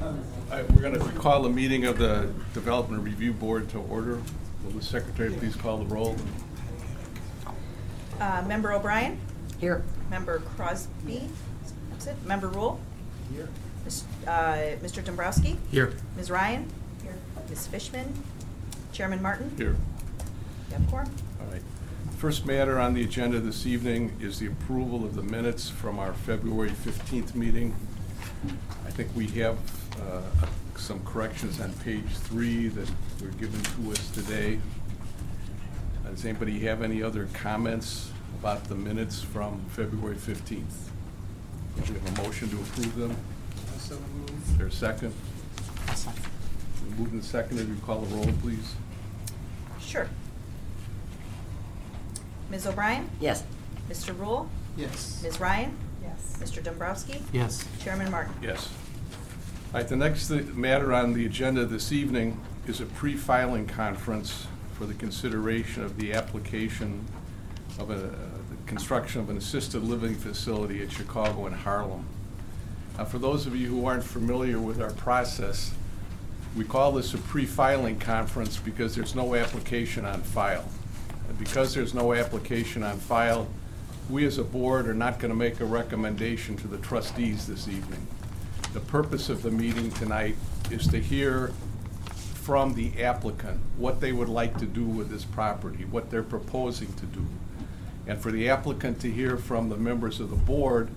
We're going to call the meeting of the Development Review Board to order. Will the Secretary please call the roll? Member O'Brien? Here. Member Crosby? Absent. Member Rule? Here. Mr. Dombrowski? Here. Ms. Ryan? Here. Ms. Fishman? Chairman Martin? Here. You have a quorum? All right. First matter on the agenda this evening is the approval of the minutes from our February 15th meeting. I think we have some corrections on page 3 that were given to us today. Does anybody have any other comments about the minutes from February 15th? Do we have a motion to approve them? So moved. Is there a second? Moved and seconded. Will you call the roll, please? Sure. Ms. O'Brien? Yes. Mr. Rule? Yes. Ms. Ryan? Yes. Mr. Dombrowski? Yes. Chairman Martin? Yes. All right, the next matter on the agenda this evening is a pre-filing conference for the consideration of the application of the construction of an assisted living facility at Chicago and Harlem. For those of you who aren't familiar with our process, we call this a pre-filing conference because there's no application on file. And because there's no application on file, we as a board are not going to make a recommendation to the trustees this evening. The purpose of the meeting tonight is to hear from the applicant what they would like to do with this property, what they're proposing to do. And for the applicant to hear from the members of the board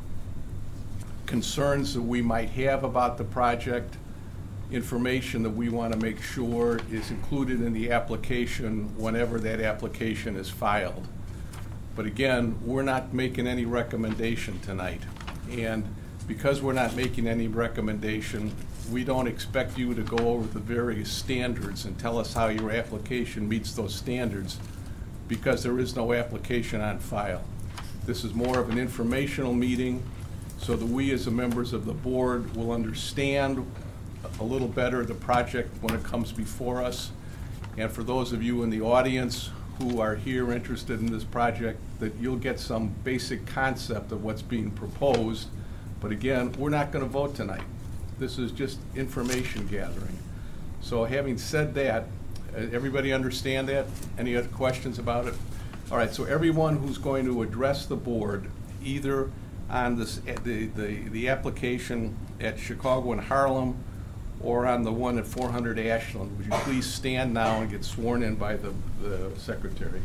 concerns that we might have about the project, information that we want to make sure is included in the application whenever that application is filed. But again, we're not making any recommendation tonight. And because we're not making any recommendation, we don't expect you to go over the various standards and tell us how your application meets those standards, because there is no application on file. This is more of an informational meeting so that we as the members of the board will understand a little better the project when it comes before us. And for those of you in the audience who are here interested in this project, that you'll get some basic concept of what's being proposed. But again, we're not going to vote tonight. This is just information gathering. So having said that, everybody understand that? Any other questions about it? All right, so everyone who's going to address the board, either on this, the application at Chicago and Harlem or on the one at 400 Ashland, would you please stand now and get sworn in by the secretary?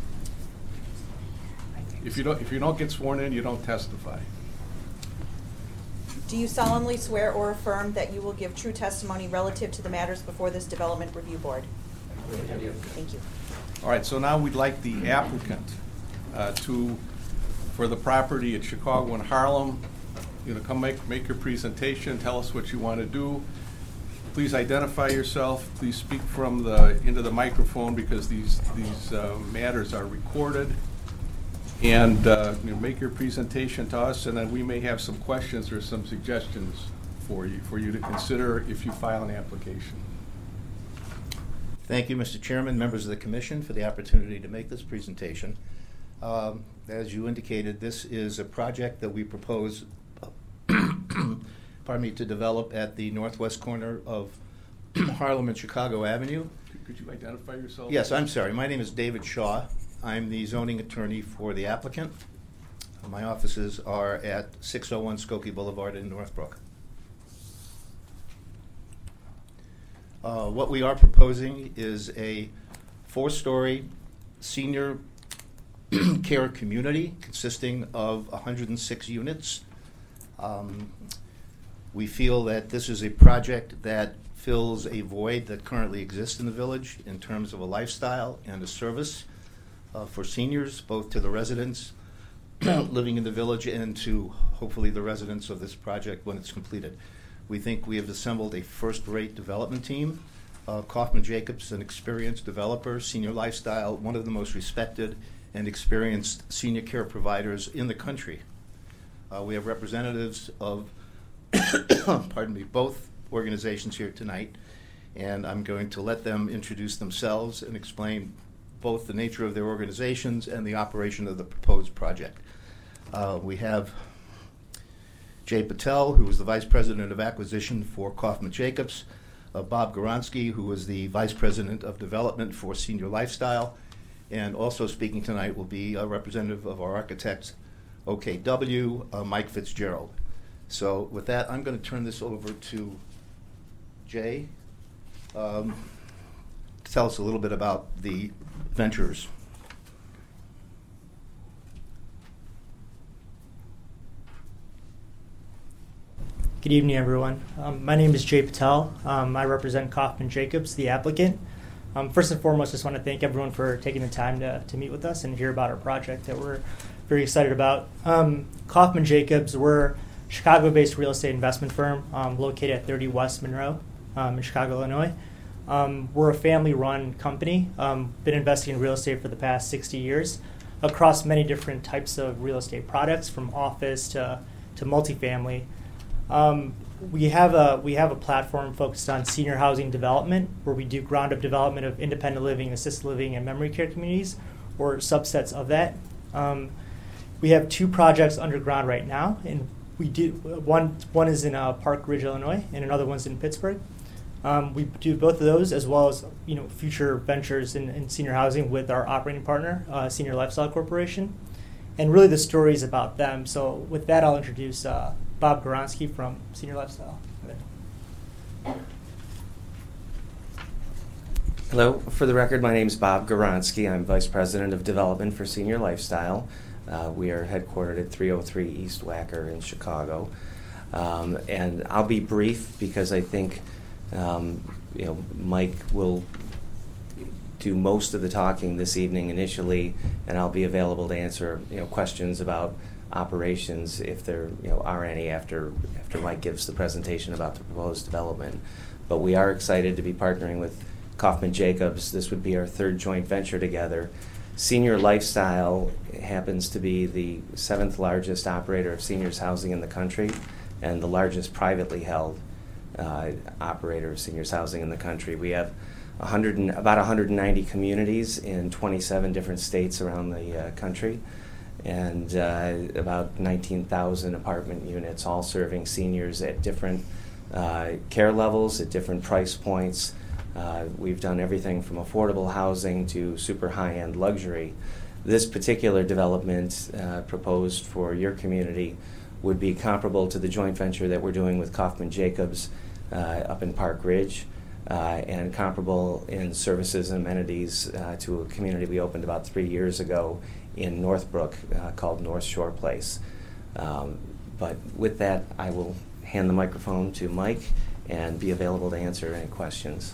If you don't get sworn in, you don't testify. Do you solemnly swear or affirm that you will give true testimony relative to the matters before this Development Review Board? Thank you. All right, so now we'd like the applicant for the property at Chicago and Harlem, come make your presentation, tell us what you want to do. Please identify yourself. Please speak from into the microphone, because these matters are recorded. And make your presentation to us, and then we may have some questions or some suggestions for you to consider if you file an application. Thank you, Mr. Chairman, members of the Commission, for the opportunity to make this presentation. As you indicated, this is a project that we propose to develop at the northwest corner of Harlem and Chicago Avenue. Could you identify yourself? Yes, I'm sorry. My name is David Shaw. I'm the zoning attorney for the applicant. My offices are at 601 Skokie Boulevard in Northbrook. What we are proposing is a 4-story senior care community consisting of 106 units. We feel that this is a project that fills a void that currently exists in the village in terms of a lifestyle and a service for seniors, both to the residents living in the village and to hopefully the residents of this project when it's completed. We think we have assembled a first-rate development team. Kaufman Jacobs, an experienced developer, senior lifestyle, one of the most respected and experienced senior care providers in the country. We have representatives of both organizations here tonight, and I'm going to let them introduce themselves and explain both the nature of their organizations and the operation of the proposed project. We have Jay Patel, who is the Vice President of Acquisition for Kaufman Jacobs, Bob Goronsky, who is the Vice President of Development for Senior Lifestyle, and also speaking tonight will be a representative of our architects, OKW, Mike Fitzgerald. So with that, I'm going to turn this over to Jay to tell us a little bit about the ventures. Good evening, everyone. My name is Jay Patel. I represent Kaufman Jacobs, the applicant. First and foremost, just want to thank everyone for taking the time to meet with us and hear about our project that we're very excited about. Kaufman Jacobs, we're a Chicago-based real estate investment firm located at 30 West Monroe in Chicago, Illinois. We're a family-run company, been investing in real estate for the past 60 years across many different types of real estate products, from office to multifamily. We have a platform focused on senior housing development, where we do ground-up development of independent living, assisted living, and memory care communities, or subsets of that. We have 2 projects underground right now, and we do one is in Park Ridge, Illinois, and another one's in Pittsburgh. We do both of those, as well as future ventures in senior housing with our operating partner, Senior Lifestyle Corporation. And really, the story is about them. So with that, I'll introduce Bob Goronsky from Senior Lifestyle. Hello. For the record, my name is Bob Goronsky. I'm Vice President of Development for Senior Lifestyle. We are headquartered at 303 East Wacker in Chicago. And I'll be brief because I think Mike will do most of the talking this evening initially, and I'll be available to answer questions about operations if there are any after Mike gives the presentation about the proposed development. But we are excited to be partnering with Kaufman Jacobs. This would be our 3rd joint venture together. Senior Lifestyle happens to be the 7th largest operator of seniors housing in the country and the largest privately held operator of seniors housing in the country. We have about 190 communities in 27 different states around the country, and about 19,000 apartment units, all serving seniors at different care levels, at different price points. We've done everything from affordable housing to super high-end luxury. This particular development proposed for your community would be comparable to the joint venture that we're doing with Kaufman Jacobs up in Park Ridge, and comparable in services and amenities to a community we opened about 3 years ago in Northbrook called North Shore Place. But with that, I will hand the microphone to Mike and be available to answer any questions.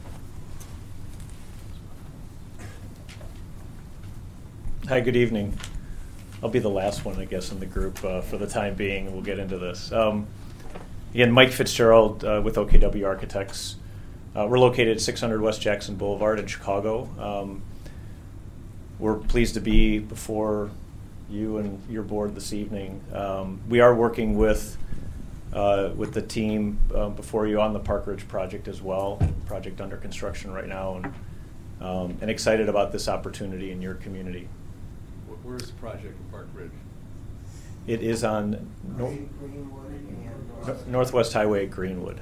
Hi, good evening. I'll be the last one, I guess, in the group for the time being, and we'll get into this. Again, Mike Fitzgerald with OKW Architects. We're located at 600 West Jackson Boulevard in Chicago. We're pleased to be before you and your board this evening. We are working with the team before you on the Park Ridge project as well, project under construction right now, and excited about this opportunity in your community. Where's the project in Park Ridge? It is on Northwest Highway at Greenwood.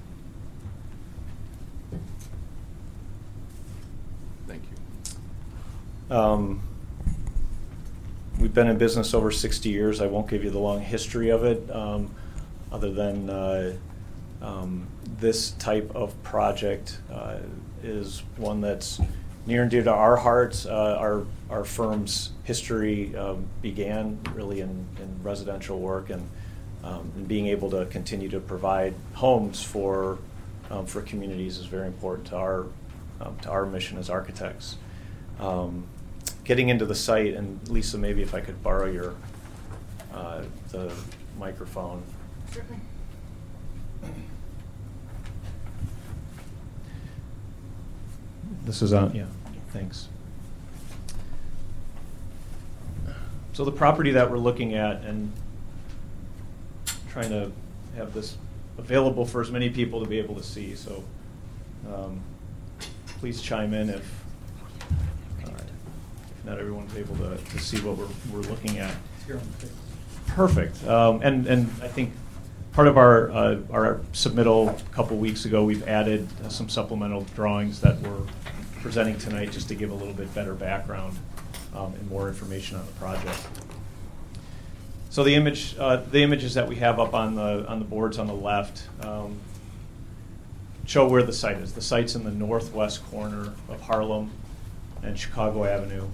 Thank you. We've been in business over 60 years. I won't give you the long history of it, other than this type of project is one that's near and dear to our hearts. Our firm's history began really in residential work, and being able to continue to provide homes for communities is very important to our mission as architects. Getting into the site, and Lisa, maybe if I could borrow your the microphone. Certainly. This is on, yeah, thanks. So the property that we're looking at, and trying to have this available for as many people to be able to see, so please chime in if not everyone's able to see what we're looking at. Perfect. And I think Part of our submittal a couple weeks ago, we've added some supplemental drawings that we're presenting tonight just to give a little bit better background and more information on the project. So the images that we have up on the boards on the left show where the site is. The site's in the northwest corner of Harlem and Chicago Avenue.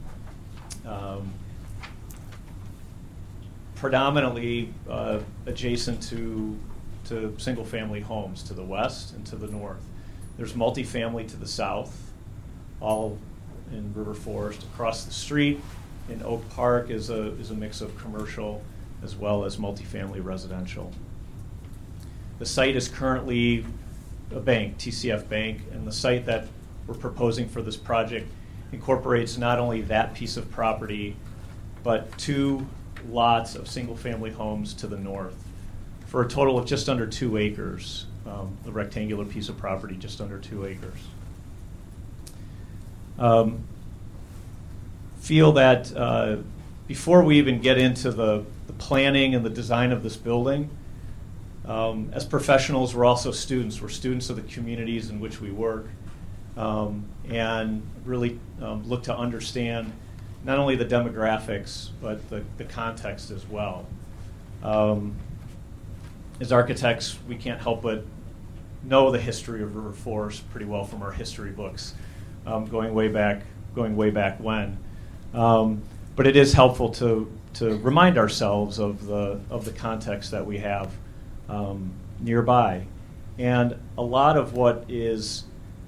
Predominantly adjacent to single-family homes to the west and to the north. There's multifamily to the south, all in River Forest. Across the street in Oak Park is a mix of commercial as well as multifamily residential. The site is currently a bank, TCF Bank, and the site that we're proposing for this project incorporates not only that piece of property, but 2 lots of single-family homes to the north for a total of just under 2 acres, the rectangular piece of property, just under 2 acres. Feel that before we even get into the planning and the design of this building, as professionals, we're also students. We're students of the communities in which we work, and really look to understand not only the demographics, but the context as well. As architects, we can't help but know the history of River Forest pretty well from our history books, going way back when. But it is helpful to remind ourselves of the context that we have nearby, and a lot of what is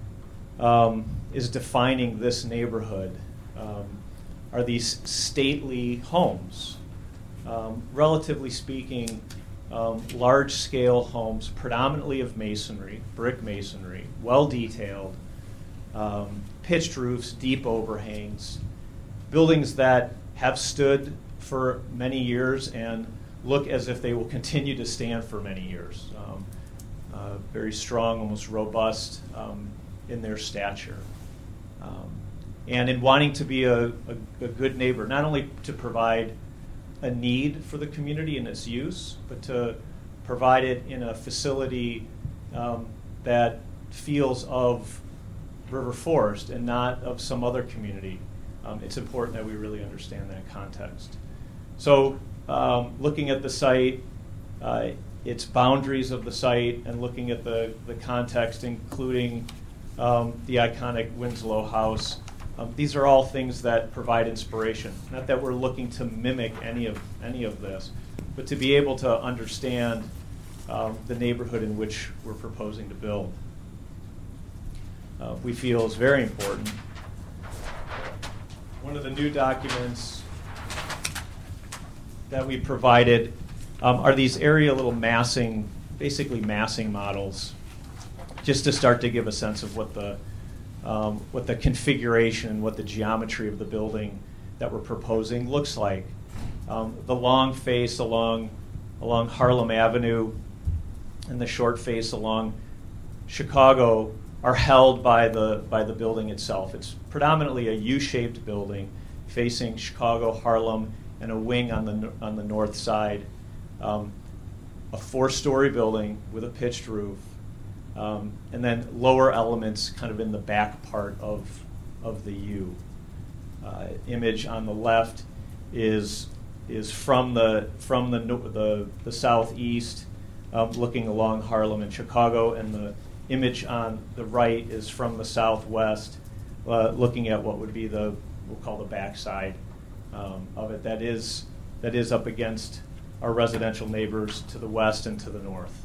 defining this neighborhood are these stately homes, relatively speaking, large-scale homes, predominantly of masonry, brick masonry, well-detailed, pitched roofs, deep overhangs, buildings that have stood for many years and look as if they will continue to stand for many years. Very strong, almost robust in their stature. And in wanting to be a good neighbor, not only to provide a need for the community and its use, but to provide it in a facility that feels of River Forest and not of some other community. It's important that we really understand that context. So looking at the site, its boundaries of the site, and looking at the context, including the iconic Winslow House, these are all things that provide inspiration. Not that we're looking to mimic any of this, but to be able to understand the neighborhood in which we're proposing to build. We feel is very important. One of the new documents that we provided are these area little massing, basically massing models, just to start to give a sense of what the configuration, what the geometry of the building that we're proposing looks like. The long face along Harlem Avenue and the short face along Chicago are held by the building itself. It's predominantly a U-shaped building facing Chicago, Harlem, and a wing on the north side. A 4-story building with a pitched roof, and then lower elements kind of in the back part of the U. Image on the left is from the southeast, looking along Harlem and Chicago, and the image on the right is from the southwest, looking at what would be we'll call the backside of it. That is up against our residential neighbors to the west and to the north.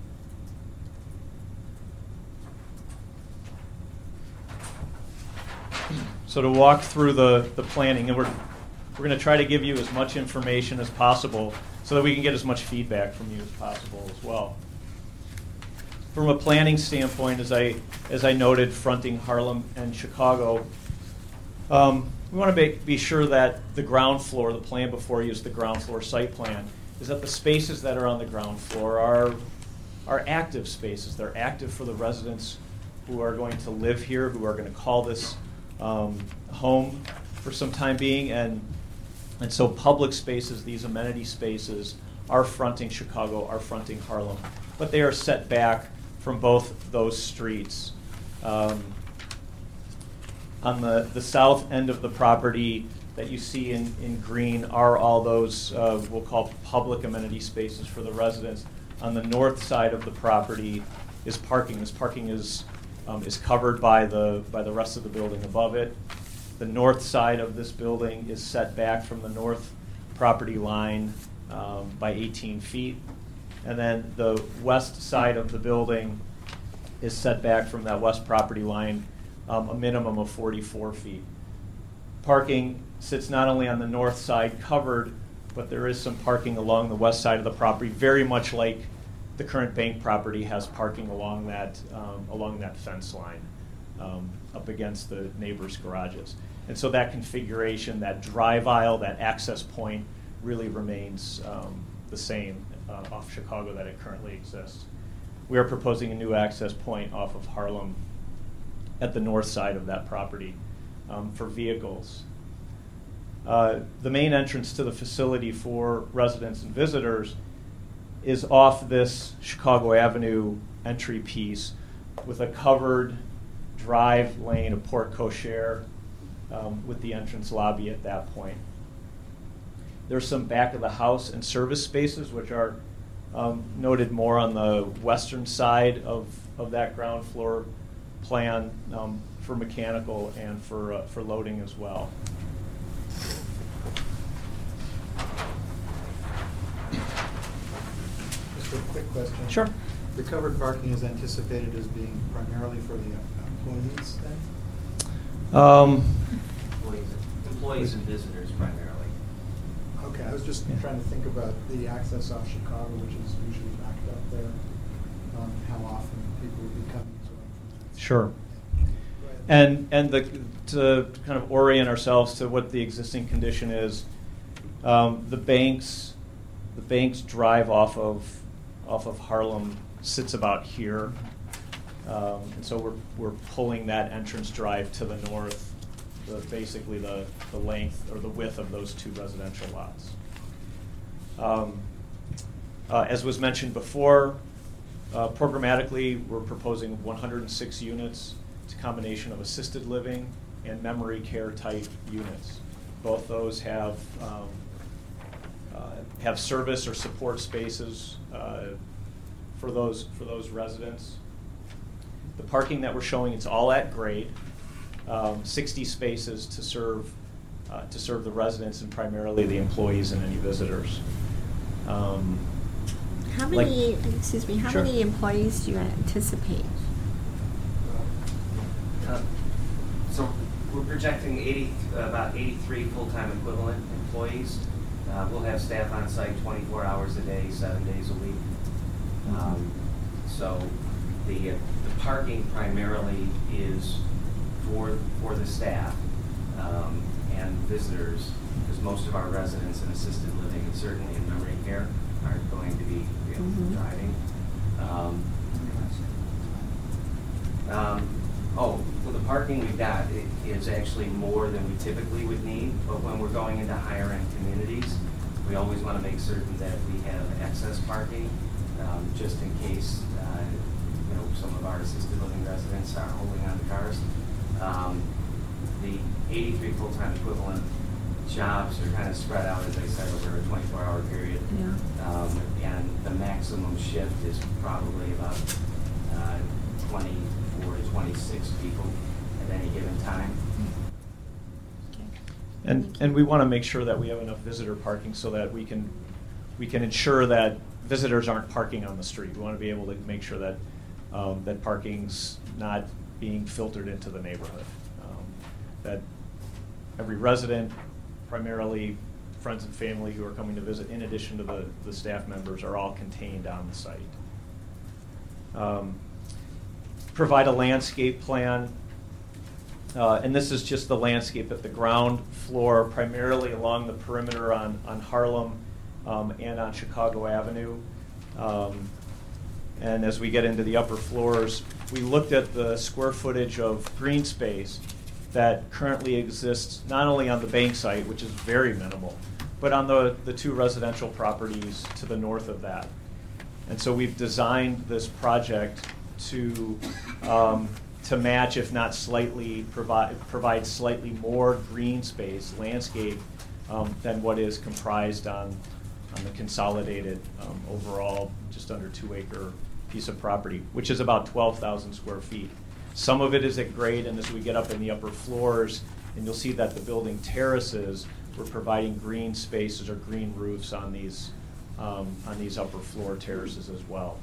So to walk through the planning, and we're going to try to give you as much information as possible so that we can get as much feedback from you as possible as well. From a planning standpoint, as I noted, fronting Harlem and Chicago, we want to be sure that the ground floor, the plan before you is the ground floor site plan, is that the spaces that are on the ground floor are active spaces. They're active for the residents who are going to live here, who are going to call this home for some time being, and so public spaces, these amenity spaces, are fronting Chicago, are fronting Harlem, but they are set back from both those streets. On the south end of the property that you see in green are all those we'll call public amenity spaces for the residents. On the north side of the property is parking. This parking is covered by the rest of the building above it. The north side of this building is set back from the north property line by 18 feet. And then the west side of the building is set back from that west property line a minimum of 44 feet. Parking sits not only on the north side covered, but there is some parking along the west side of the property, very much like the current bank property has parking along that fence line up against the neighbors' garages. And so that configuration, that drive aisle, that access point really remains the same off Chicago that it currently exists. We are proposing a new access point off of Harlem at the north side of that property for vehicles. The main entrance to the facility for residents and visitors is off this Chicago Avenue entry piece with a covered drive lane, a porte cochere with the entrance lobby at that point. There's some back of the house and service spaces, which are noted more on the western side of that ground floor plan for mechanical and for loading as well. Just a quick question. Sure. The covered parking is anticipated as being primarily for the employees then? Employees and visitors primarily. Okay, I was just trying to think about the access off Chicago, which is usually backed up there, how often people would be coming to it. Sure. Go ahead. And to kind of orient ourselves to what the existing condition is, the banks drive off of Harlem sits about here, and so we're pulling that entrance drive to the north, basically the length or the width of those two residential lots. As was mentioned before, programmatically we're proposing 106 units. It's a combination of assisted living and memory care type units. Both those have service or support spaces for those residents. The parking that we're showing, it's all at grade. 60 spaces to serve the residents and primarily the employees and any visitors. How many Sure. many employees do you anticipate? So we're projecting about 83 full-time equivalent employees. We'll have staff on site 24 hours a day, 7 days a week. So the parking primarily is for the staff and visitors, because most of our residents in assisted living and certainly in memory care aren't going to be driving. Well, the parking we've got is actually more than we typically would need, but when we're going into higher end communities, we always want to make certain that we have excess parking, just in case some of our assisted living residents are holding on to cars. The 83 full-time equivalent jobs are kind of spread out, as I said, over a 24-hour period. Yeah. And the maximum shift is probably about 24 to 26 people at any given time. And we want to make sure that we have enough visitor parking so that we can ensure that visitors aren't parking on the street. We want to be able to make sure that that parking's not being filtered into the neighborhood. That every resident, primarily friends and family who are coming to visit, in addition to the staff members, are all contained on the site. Provide a landscape plan. And this is just the landscape at the ground floor, primarily along the perimeter on Harlem and on Chicago Avenue. And as we get into the upper floors, we looked at the square footage of green space that currently exists not only on the bank site, which is very minimal, but on the two residential properties to the north of that. And so we've designed this project to match, if not slightly, provide slightly more green space, landscape, than what is comprised on the consolidated overall just under 2-acre piece of property, which is about 12,000 square feet. Some of it is at grade, and as we get up in the upper floors, and you'll see that the building terraces, we're providing green spaces or green roofs on these upper floor terraces as well.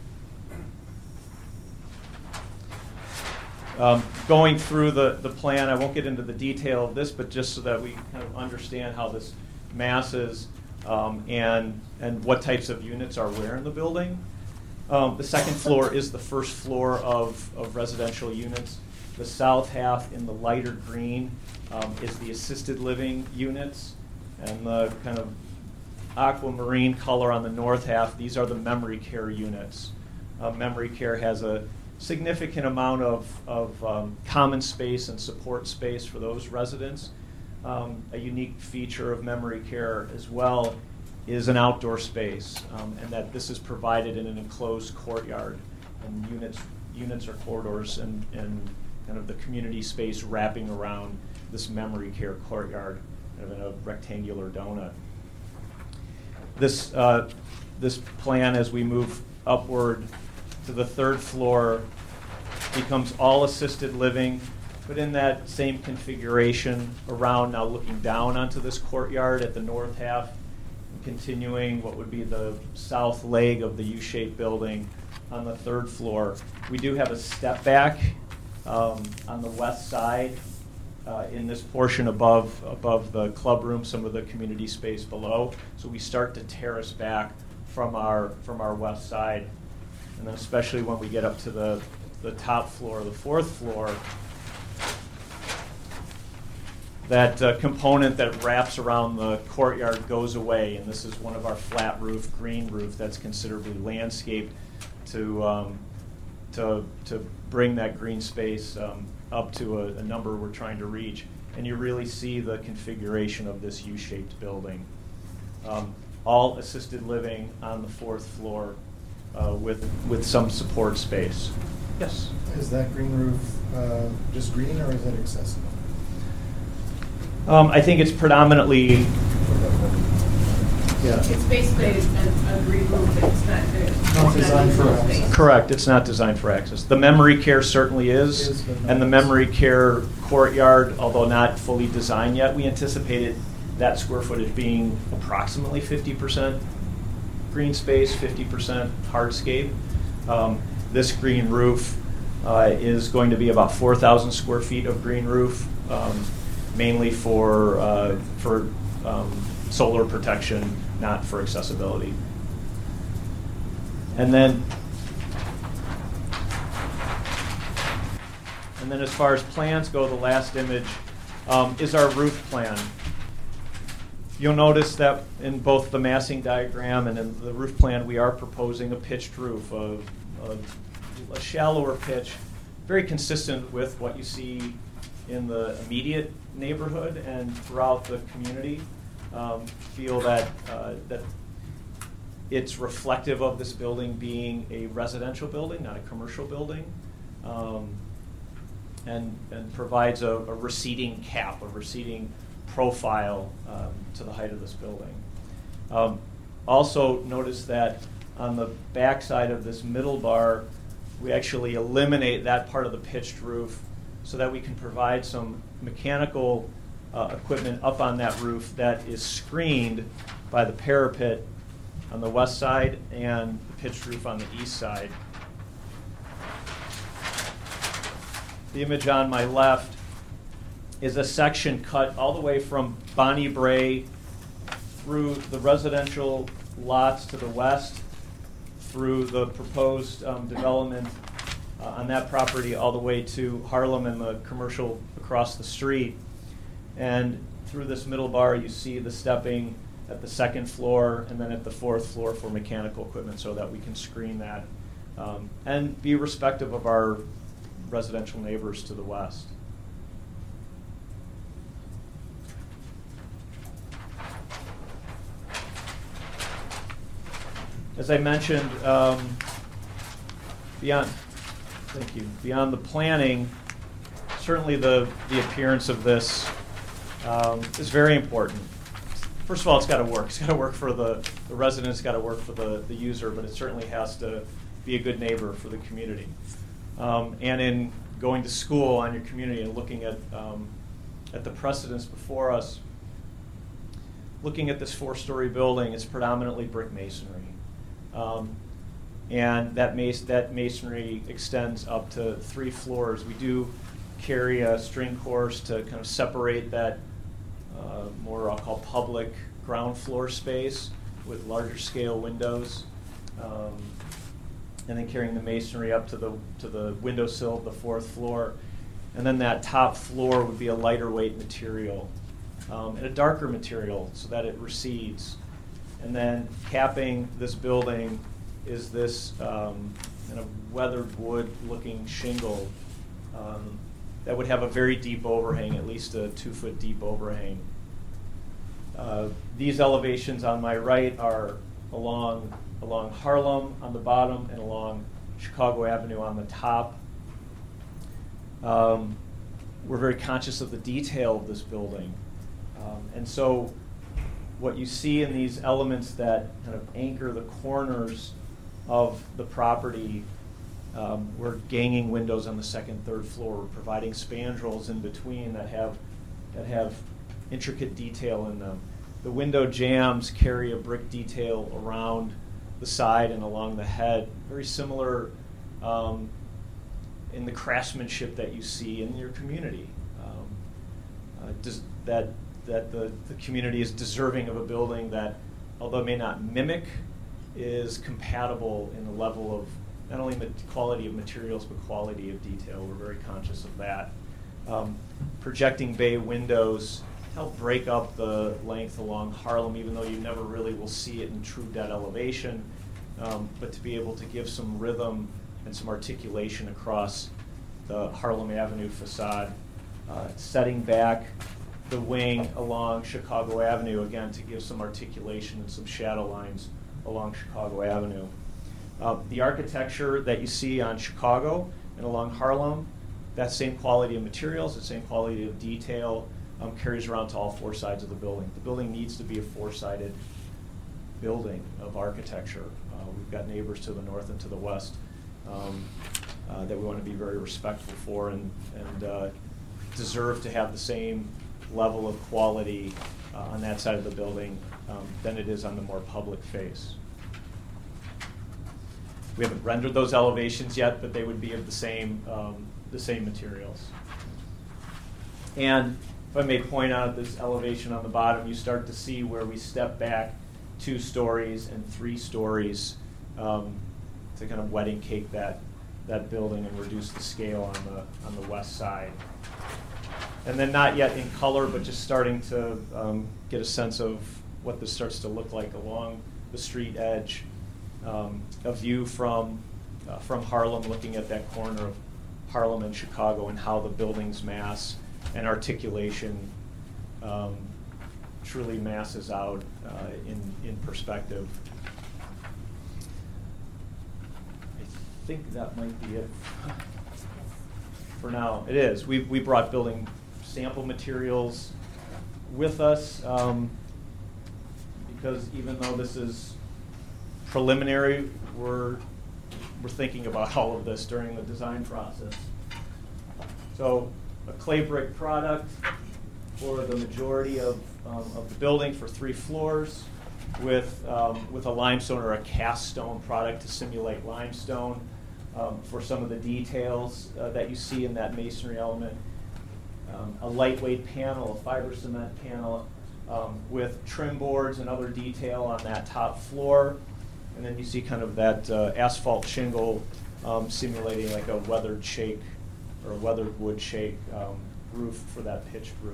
Going through the plan, I won't get into the detail of this, but just so that we kind of understand how this masses and what types of units are where in the building. The second floor is the first floor of residential units. The south half in the lighter green is the assisted living units, and the kind of aquamarine color on the north half, these are the memory care units. Memory care has a significant amount of common space and support space for those residents. A unique feature of memory care as well is an outdoor space, and that this is provided in an enclosed courtyard, and units or corridors and kind of the community space wrapping around this memory care courtyard, kind of in a rectangular donut. This plan, as we move upward to the third floor, becomes all assisted living, but in that same configuration around, now looking down onto this courtyard at the north half, and continuing what would be the south leg of the U-shaped building on the third floor. We do have a step back on the west side in this portion above the club room, some of the community space below. So we start to terrace back from our west side, and then especially when we get up to the top floor, the fourth floor, that component that wraps around the courtyard goes away, and this is one of our flat roof, green roof that's considerably landscaped to bring that green space up to a number we're trying to reach. And you really see the configuration of this U-shaped building. All assisted living on the fourth floor with some support space. Yes? Is that green roof just green, or is it accessible? I think it's predominantly. Yeah. It's basically a green roof, but it's Not designed for access. Correct. It's not designed for access. The memory care certainly is, and the memory care courtyard, although not fully designed yet, we anticipated that square footage being approximately 50% green space, 50% hardscape. This green roof is going to be about 4,000 square feet of green roof, mainly for solar protection, not for accessibility. And then as far as plans go, the last image is our roof plan. You'll notice that in both the massing diagram and in the roof plan, we are proposing a pitched roof, a shallower pitch, very consistent with what you see in the immediate neighborhood and throughout the community. Feel that it's reflective of this building being a residential building, not a commercial building, and provides a receding cap, a receding profile to the height of this building. Also notice that on the back side of this middle bar, we actually eliminate that part of the pitched roof so that we can provide some mechanical equipment up on that roof that is screened by the parapet on the west side and the pitched roof on the east side. The image on my left is a section cut all the way from Bonnie Brae through the residential lots to the west, through the proposed development on that property all the way to Harlem and the commercial across the street. And through this middle bar, you see the stepping at the second floor and then at the fourth floor for mechanical equipment so that we can screen that and be respectful of our residential neighbors to the west. As I mentioned, beyond the planning, certainly the appearance of this is very important. First of all, it's got to work. It's got to work for the residents, it's got to work for the user, but it certainly has to be a good neighbor for the community. And in going to school on your community and looking at the precedents before us, looking at this 4-story building, it's predominantly brick masonry. And that masonry extends up to 3 floors. We do carry a string course to kind of separate that more, I'll call, public ground floor space with larger scale windows. And then carrying the masonry up to the windowsill of the 4th floor. And then that top floor would be a lighter weight material and a darker material so that it recedes. And then capping this building is this kind of weathered wood looking shingle that would have a very deep overhang, at least a 2-foot deep overhang. These elevations on my right are along Harlem on the bottom and along Chicago Avenue on the top. We're very conscious of the detail of this building. And so what you see in these elements that kind of anchor the corners of the property, we're ganging windows on the 2nd, 3rd floor. We're providing spandrels in between that have intricate detail in them. The window jambs carry a brick detail around the side and along the head, very similar in the craftsmanship that you see in your community. That the community is deserving of a building that, although it may not mimic, is compatible in the level of not only quality of materials but quality of detail. We're very conscious of that. Projecting bay windows help break up the length along Harlem, even though you never really will see it in true dead elevation, but to be able to give some rhythm and some articulation across the Harlem Avenue facade. Setting back the wing along Chicago Avenue, again, to give some articulation and some shadow lines along Chicago Avenue. The architecture that you see on Chicago and along Harlem, that same quality of materials, the same quality of detail, carries around to all 4 sides of the building. The building needs to be a 4-sided building of architecture. We've got neighbors to the north and to the west that we want to be very respectful for and deserve to have the same level of quality on that side of the building than it is on the more public face. We haven't rendered those elevations yet, but they would be of the same materials. And if I may point out this elevation on the bottom, you start to see where we step back 2 stories and 3 stories to kind of wedding cake that building and reduce the scale on the west side. And then not yet in color, but just starting to get a sense of what this starts to look like along the street edge. A view from Harlem, looking at that corner of Harlem and Chicago and how the building's mass and articulation truly masses out in perspective. I think that might be it for now. It is. We brought building sample materials with us because even though this is preliminary, we're thinking about all of this during the design process. So a clay brick product for the majority of the building for 3 floors with a limestone or a cast stone product to simulate limestone for some of the details that you see in that masonry element. A lightweight panel, a fiber cement panel with trim boards and other detail on that top floor. And then you see kind of that asphalt shingle simulating like a weathered shake or a weathered wood shake roof for that pitched roof.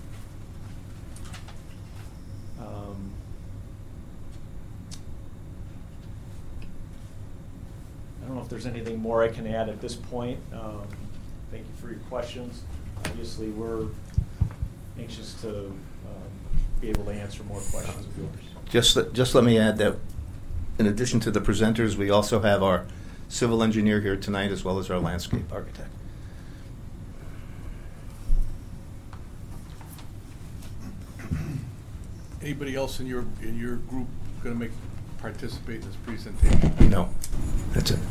I don't know if there's anything more I can add at this point. Thank you for your questions. Obviously, we're anxious to be able to answer more questions of yours. Just let me add that In addition to the presenters, we also have our civil engineer here tonight, as well as our landscape architect. Anybody else in your group going to participate in this presentation? No, that's it.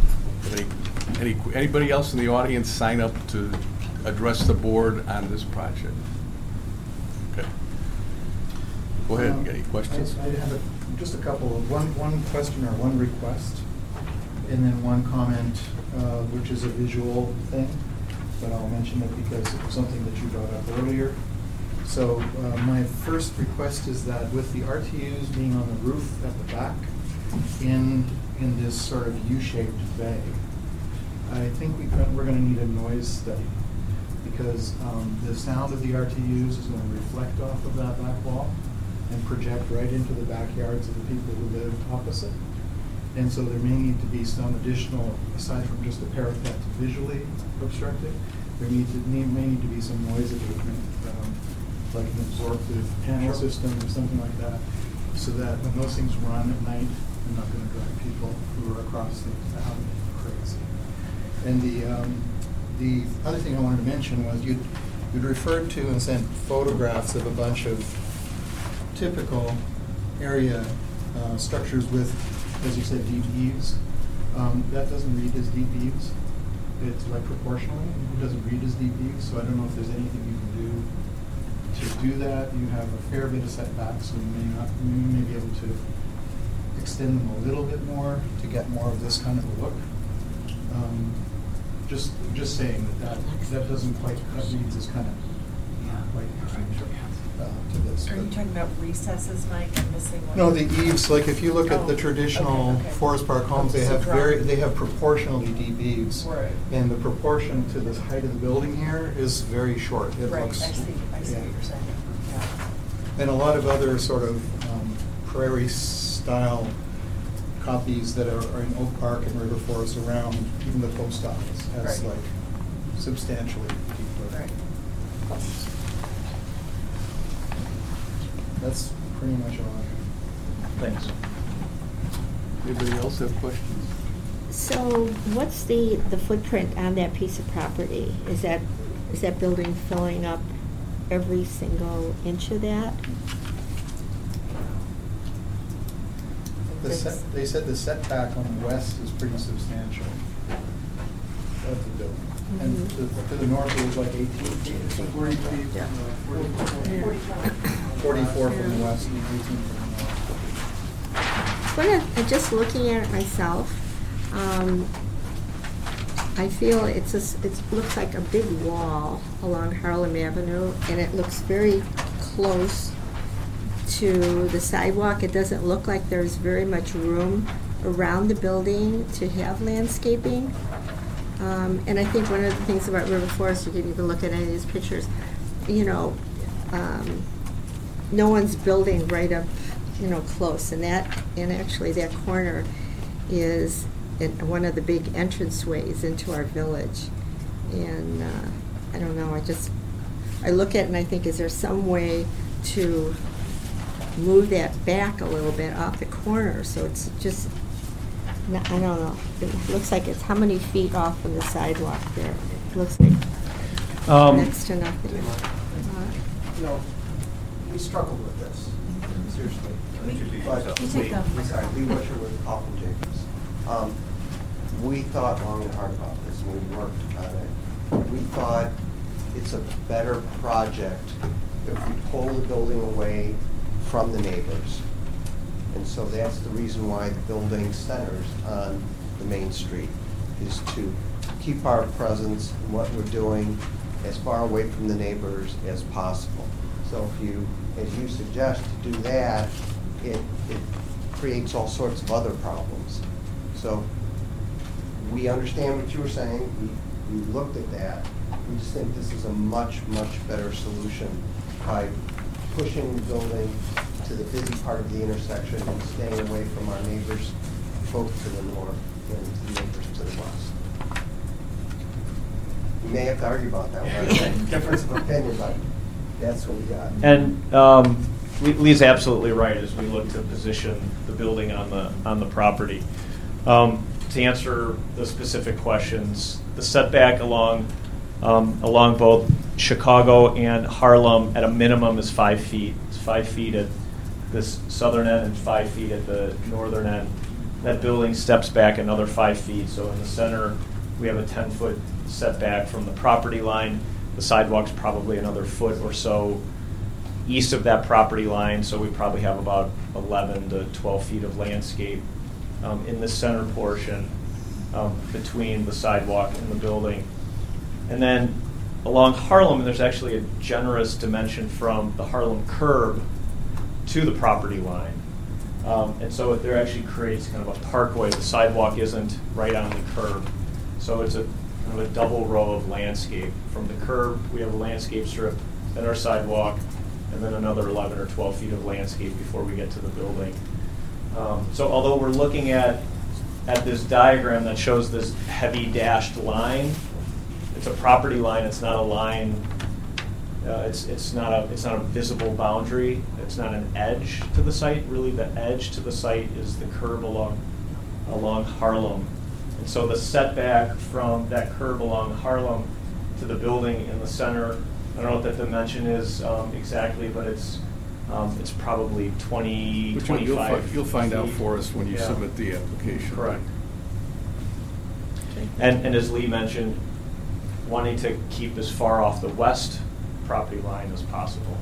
Anybody else in the audience sign up to address the board on this project? Okay. Go ahead. You got any questions? I have just a couple of one question or one request, and then one comment, which is a visual thing, but I'll mention it because it was something that you brought up earlier. So my first request is that with the RTUs being on the roof at the back, in this sort of U-shaped bay, I think we're going to need a noise study, because the sound of the RTUs is going to reflect off of that back wall and project right into the backyards of the people who live opposite. And so there may need to be some additional, aside from just a parapet visually obstructed, there may need to be some noise abatement, like an absorptive panel system or something like that, so that when those things run at night, they're not going to drive people who are across the avenue crazy. And the other thing I wanted to mention was you'd referred to and sent photographs of a bunch of typical area structures with, as you said, deep eaves. That doesn't read as deep eaves. It's like proportionally, it doesn't read as deep eaves, so I don't know if there's anything you can do to do that. You have a fair bit of setbacks, so you may be able to extend them a little bit more to get more of this kind of a look. Just saying that doesn't quite, that reads as kind of quite to this. Are you talking about recesses, Mike? I'm missing one. No, the eaves, like if you look at the traditional okay. Forest Park homes, they have proportionally deep eaves. Right. And the proportion to the height of the building here is very short. It Right, looks, I see what you're saying. Yeah. and a lot of other sort of prairie style copies that are in Oak Park and River Forest around, even the post office has Right. like substantially deeper. Right. That's pretty much all I have. Thanks. Anybody else have questions? So what's the footprint on that piece of property? Is that building filling up every single inch of that? They said the setback on the west is pretty substantial of the building. And to the north, it was like 18 feet, 40 feet, Yeah. 44 from the west and 18 from the north. Just looking at it myself, I feel it looks like a big wall along Harlem Avenue, and it looks very close to the sidewalk. It doesn't look like there's very much room around the building to have landscaping. And I think one of the things about River Forest, you can even look at any of these pictures, no one's building right up, close. And actually that corner is one of the big entranceways into our village. And I don't know, I look at it and I think, is there some way to move that back a little bit off the corner so it's just, I don't know. It looks like it's how many feet off from the sidewalk there? It looks like next to nothing. We struggled with this, seriously. Lee Wisher with Kaufman Jacobs. We thought long and hard about this, and we worked on it. We thought it's a better project if we pull the building away from the neighbors. And so that's the reason why the building centers on the main street, is to keep our presence and what we're doing as far away from the neighbors as possible. So if you, as you suggest, to do that, it creates all sorts of other problems. So we understand what you were saying. We looked at that. We just think this is a much, much better solution by pushing the building to the busy part of the intersection and staying away from our neighbors, both to the north and the neighbors to the west. We may have to argue about that one. Difference of opinion, but that's what we got. And Lee's absolutely right as we look to position the building on the property. To answer the specific questions, the setback along both Chicago and Harlem at a minimum is 5 feet. It's 5 feet at this southern end and 5 feet at the northern end. That building steps back another 5 feet. So in the center, we have a 10-foot setback from the property line. The sidewalk's probably another foot or so east of that property line, so we probably have about 11 to 12 feet of landscape in the center portion between the sidewalk and the building. And then along Harlem, there's actually a generous dimension from the Harlem curb to the property line. And so there actually creates kind of a parkway. The sidewalk isn't right on the curb. So it's a kind of a double row of landscape. From the curb, we have a landscape strip, then our sidewalk, and then another 11 or 12 feet of landscape before we get to the building. So although we're looking at this diagram that shows this heavy dashed line, it's a property line. It's not a line. It's not a visible boundary. It's not an edge to the site. Really, the edge to the site is the curb along Harlem. And so the setback from that curb along Harlem to the building in the center, I don't know what that dimension is exactly, but it's probably 20, Which 25 you'll find out feet. for us when you Yeah. submit the application. Correct. And as Lee mentioned, wanting to keep as far off the west property line as possible.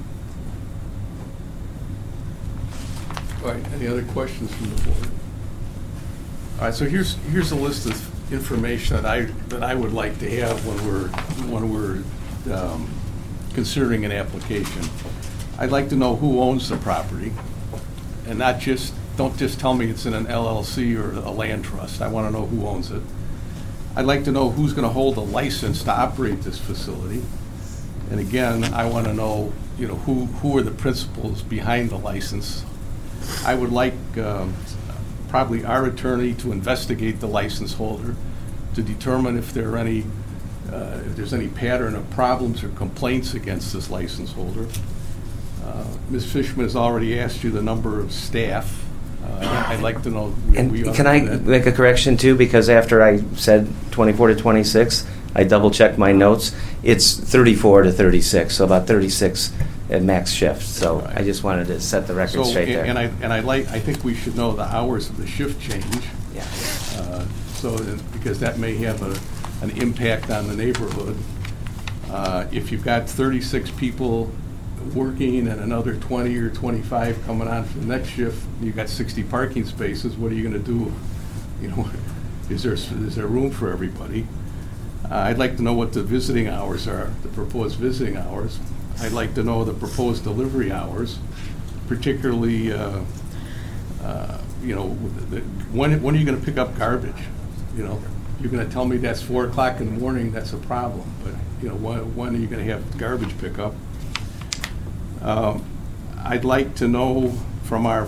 All right, any other questions from the board? All right, so here's a list of information that I would like to have when we're considering an application. I'd like to know who owns the property, and don't just tell me it's in an LLC or a land trust. I want to know who owns it. I'd like to know who's going to hold a license to operate this facility. And again, I want to know, who are the principals behind the license. I would like probably our attorney to investigate the license holder to determine if there are if there's any pattern of problems or complaints against this license holder. Ms. Fishman has already asked you the number of staff. I'd like to know. And can I make a correction too? Because after I said 24 to 26, I double checked my notes. It's 34 to 36, so about 36 at max shift. So Right. I just wanted to set the record straight there. And I think we should know the hours of the shift change. Yeah. Because that may have an impact on the neighborhood. If you've got 36 people working and another 20 or 25 coming on for the next shift, you've got 60 parking spaces, what are you going to do? Is there room for everybody? I'd like to know what the visiting hours are, the proposed visiting hours. I'd like to know the proposed delivery hours, particularly, when are you going to pick up garbage? You're going to tell me that's 4 o'clock in the morning, that's a problem. But, when are you going to have garbage pickup? I'd like to know from our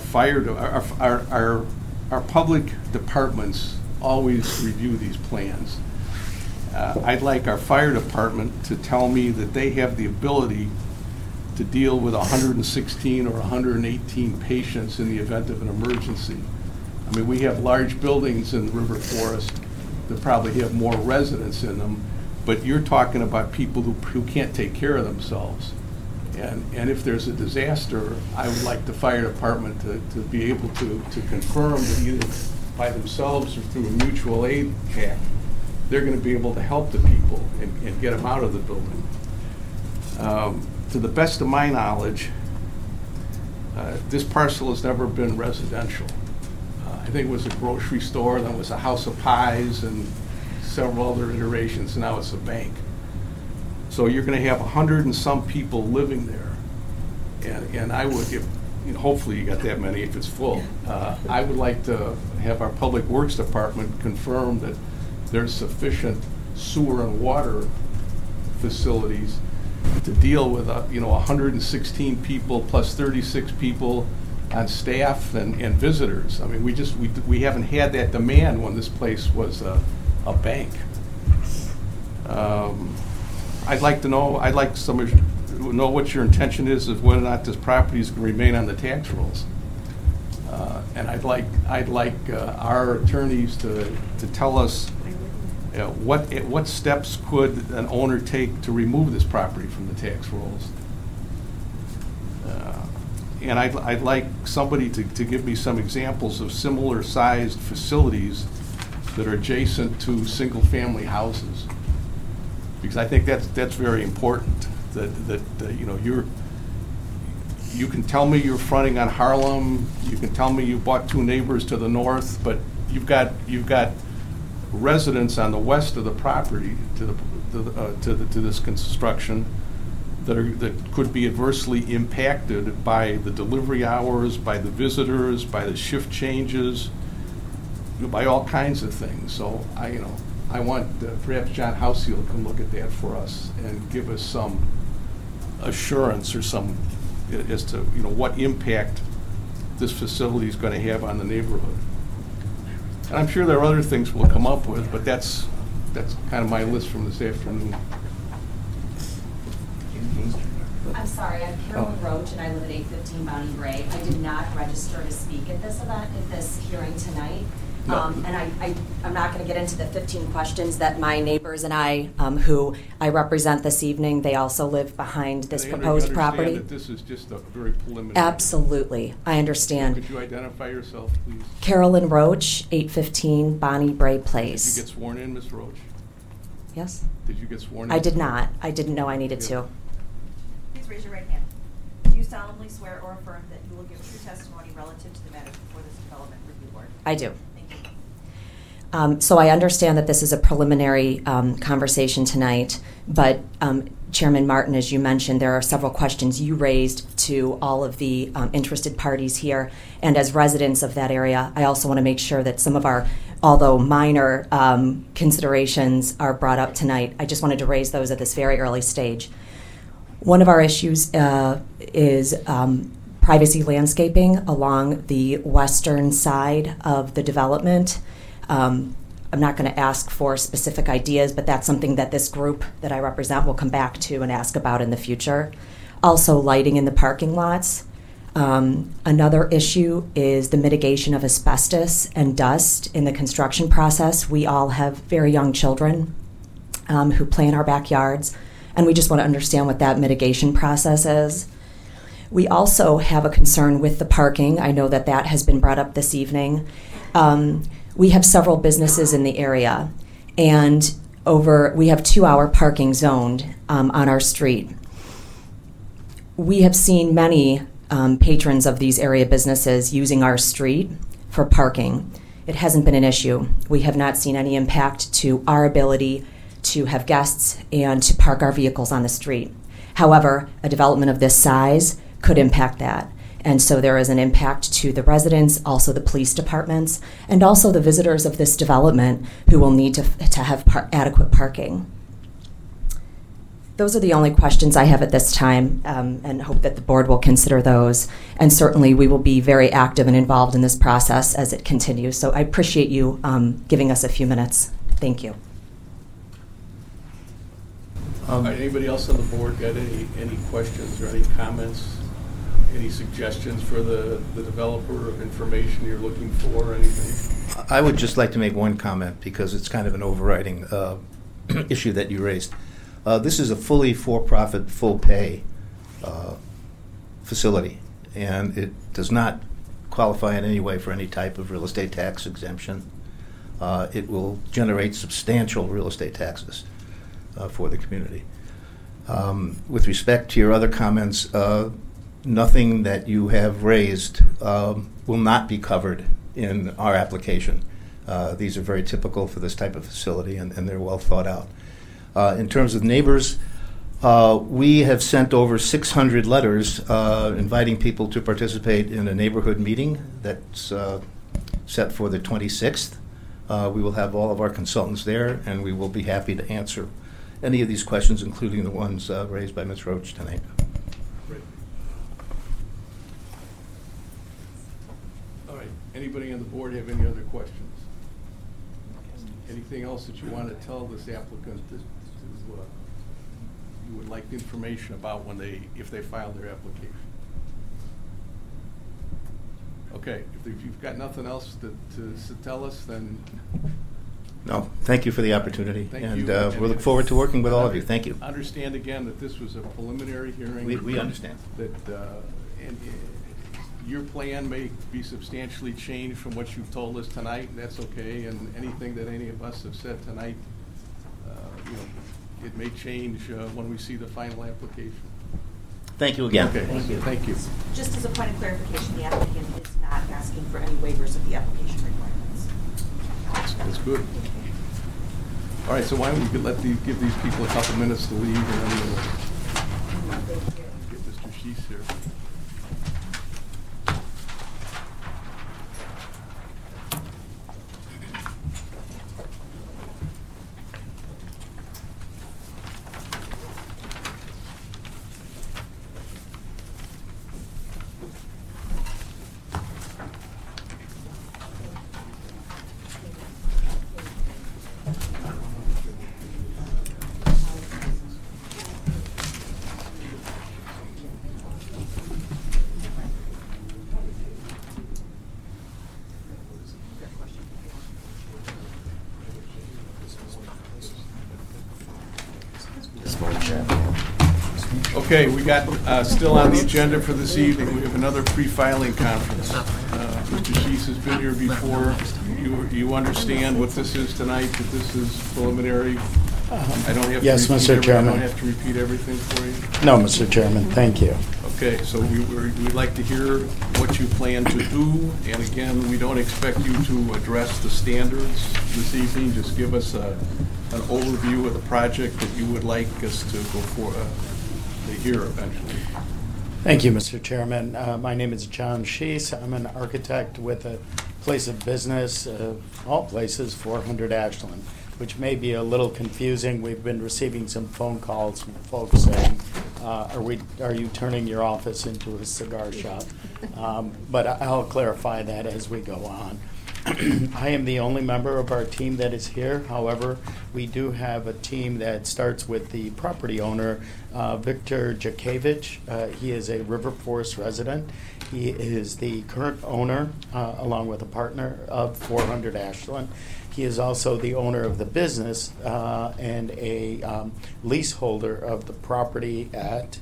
our public departments always review these plans. I'd like our fire department to tell me that they have the ability to deal with 116 or 118 patients in the event of an emergency. I mean, we have large buildings in River Forest that probably have more residents in them, but you're talking about people who can't take care of themselves. And if there's a disaster, I would like the fire department to be able to confirm that either by themselves or through a mutual aid pact, they're going to be able to help the people and get them out of the building. To the best of my knowledge, this parcel has never been residential. I think it was a grocery store, then it was a house of pies and several other iterations, and now it's a bank. So you're going to have 100 and some people living there. And I would, hopefully you got that many if it's full. I would like to have our Public Works Department confirm that there's sufficient sewer and water facilities to deal with 116 people plus 36 people on staff and visitors. I mean, we haven't had that demand when this place was a bank. I'd like to know, I'd like some know what your intention is of whether or not this property is going to remain on the tax rolls. And I'd like our attorneys to tell us what steps could an owner take to remove this property from the tax rolls. And I'd like somebody to give me some examples of similar sized facilities that are adjacent to single family houses. Because I think that's very important, that you know, you can tell me you're fronting on Harlem, you can tell me you bought 2 neighbors to the north, but you've got residents on the west of the property to this construction that could be adversely impacted by the delivery hours, by the visitors, by the shift changes, by all kinds of things. So I want perhaps John Housey to come look at that for us and give us some assurance or some as to what impact this facility is going to have on the neighborhood. And I'm sure there are other things we'll come up with, but that's kind of my list from this afternoon. I'm sorry, I'm Carolyn Roach, and I live at 815 Bonnie Bray. I did not register to speak at this event, at this hearing tonight. No. And I'm not going to get into the 15 questions that my neighbors and I, who I represent this evening, they also live behind this proposed property. That this is just a very preliminary. Absolutely, I understand. Could you identify yourself, please? Carolyn Roach, 815 Bonnie Bray Place. Did you get sworn in, Ms. Roach? Yes? Did you get sworn in? I did not. I didn't know I needed to. Please raise your right hand. Do you solemnly swear or affirm that you will give true testimony relative to the matters before this development review board? I do. So I understand that this is a preliminary conversation tonight, but Chairman Martin, as you mentioned, there are several questions you raised to all of the interested parties here. And as residents of that area, I also want to make sure that some of our, although minor considerations are brought up tonight. I just wanted to raise those at this very early stage. One of our issues is privacy landscaping along the western side of the development. I'm not going to ask for specific ideas, but that's something that this group that I represent will come back to and ask about in the future. Also, lighting in the parking lots. Another issue is the mitigation of asbestos and dust in the construction process. We all have very young children who play in our backyards, and we just want to understand what that mitigation process is. We also have a concern with the parking. I know that that has been brought up this evening. We have several businesses in the area, and we have 2-hour parking zoned on our street. We have seen many patrons of these area businesses using our street for parking. It hasn't been an issue. We have not seen any impact to our ability to have guests and to park our vehicles on the street. However, a development of this size could impact that. And so there is an impact to the residents, also the police departments, and also the visitors of this development who will need to have adequate parking. Those are the only questions I have at this time, and hope that the board will consider those. And certainly we will be very active and involved in this process as it continues. So I appreciate you giving us a few minutes. Thank you. Anybody else on the board got any questions or any comments? Any suggestions for the developer of information you're looking for or anything? I would just like to make one comment because it's kind of an overriding issue that you raised. This is a fully for-profit, full-pay facility, and it does not qualify in any way for any type of real estate tax exemption. It will generate substantial real estate taxes for the community. With respect to your other comments, nothing that you have raised will not be covered in our application. These are very typical for this type of facility, and they're well thought out. In terms of neighbors, we have sent over 600 letters inviting people to participate in a neighborhood meeting that's set for the 26th. We will have all of our consultants there, and we will be happy to answer any of these questions, including the ones raised by Ms. Roach tonight. Great. All right. Anybody on the board have any other questions? Anything else that you want to tell this applicant to you would like information about if they file their application. Okay, if you've got nothing else to tell us, then. No, thank you for the opportunity. Thank and you. we look forward to working with all of you. Thank you. Understand again that this was a preliminary hearing. We understand. That your plan may be substantially changed from what you've told us tonight, and that's okay. And anything that any of us have said tonight, it may change when we see the final application. Thank you again. Okay. Thank you. Thank you. Just as a point of clarification, the applicant is not asking for any waivers of the application requirements. That's good. All right, so why don't we give these people a couple minutes to leave, and then we'll get Mr. Sheese here. Okay, we got still on the agenda for this evening, we have another pre-filing conference. Mr. Sheese has been here before. You understand what this is tonight, that this is preliminary? I don't have to Yes, Mr. Chairman. I don't have to repeat everything for you? No, Mr. Chairman, thank you. Okay, so we'd like to hear what you plan to do, and again, we don't expect you to address the standards this evening. Just give us an overview of the project that you would like us to go for, to hear eventually. Thank you, Mr. Chairman. My name is John Sheese. I'm an architect with a place of business, all places, 400 Ashland, which may be a little confusing. We've been receiving some phone calls from folks saying, are you turning your office into a cigar shop? But I'll clarify that as we go on. I am the only member of our team that is here. However, we do have a team that starts with the property owner, Victor Jakevich. He is a River Forest resident. He is the current owner, along with a partner, of 400 Ashland. He is also the owner of the business and a leaseholder of the property at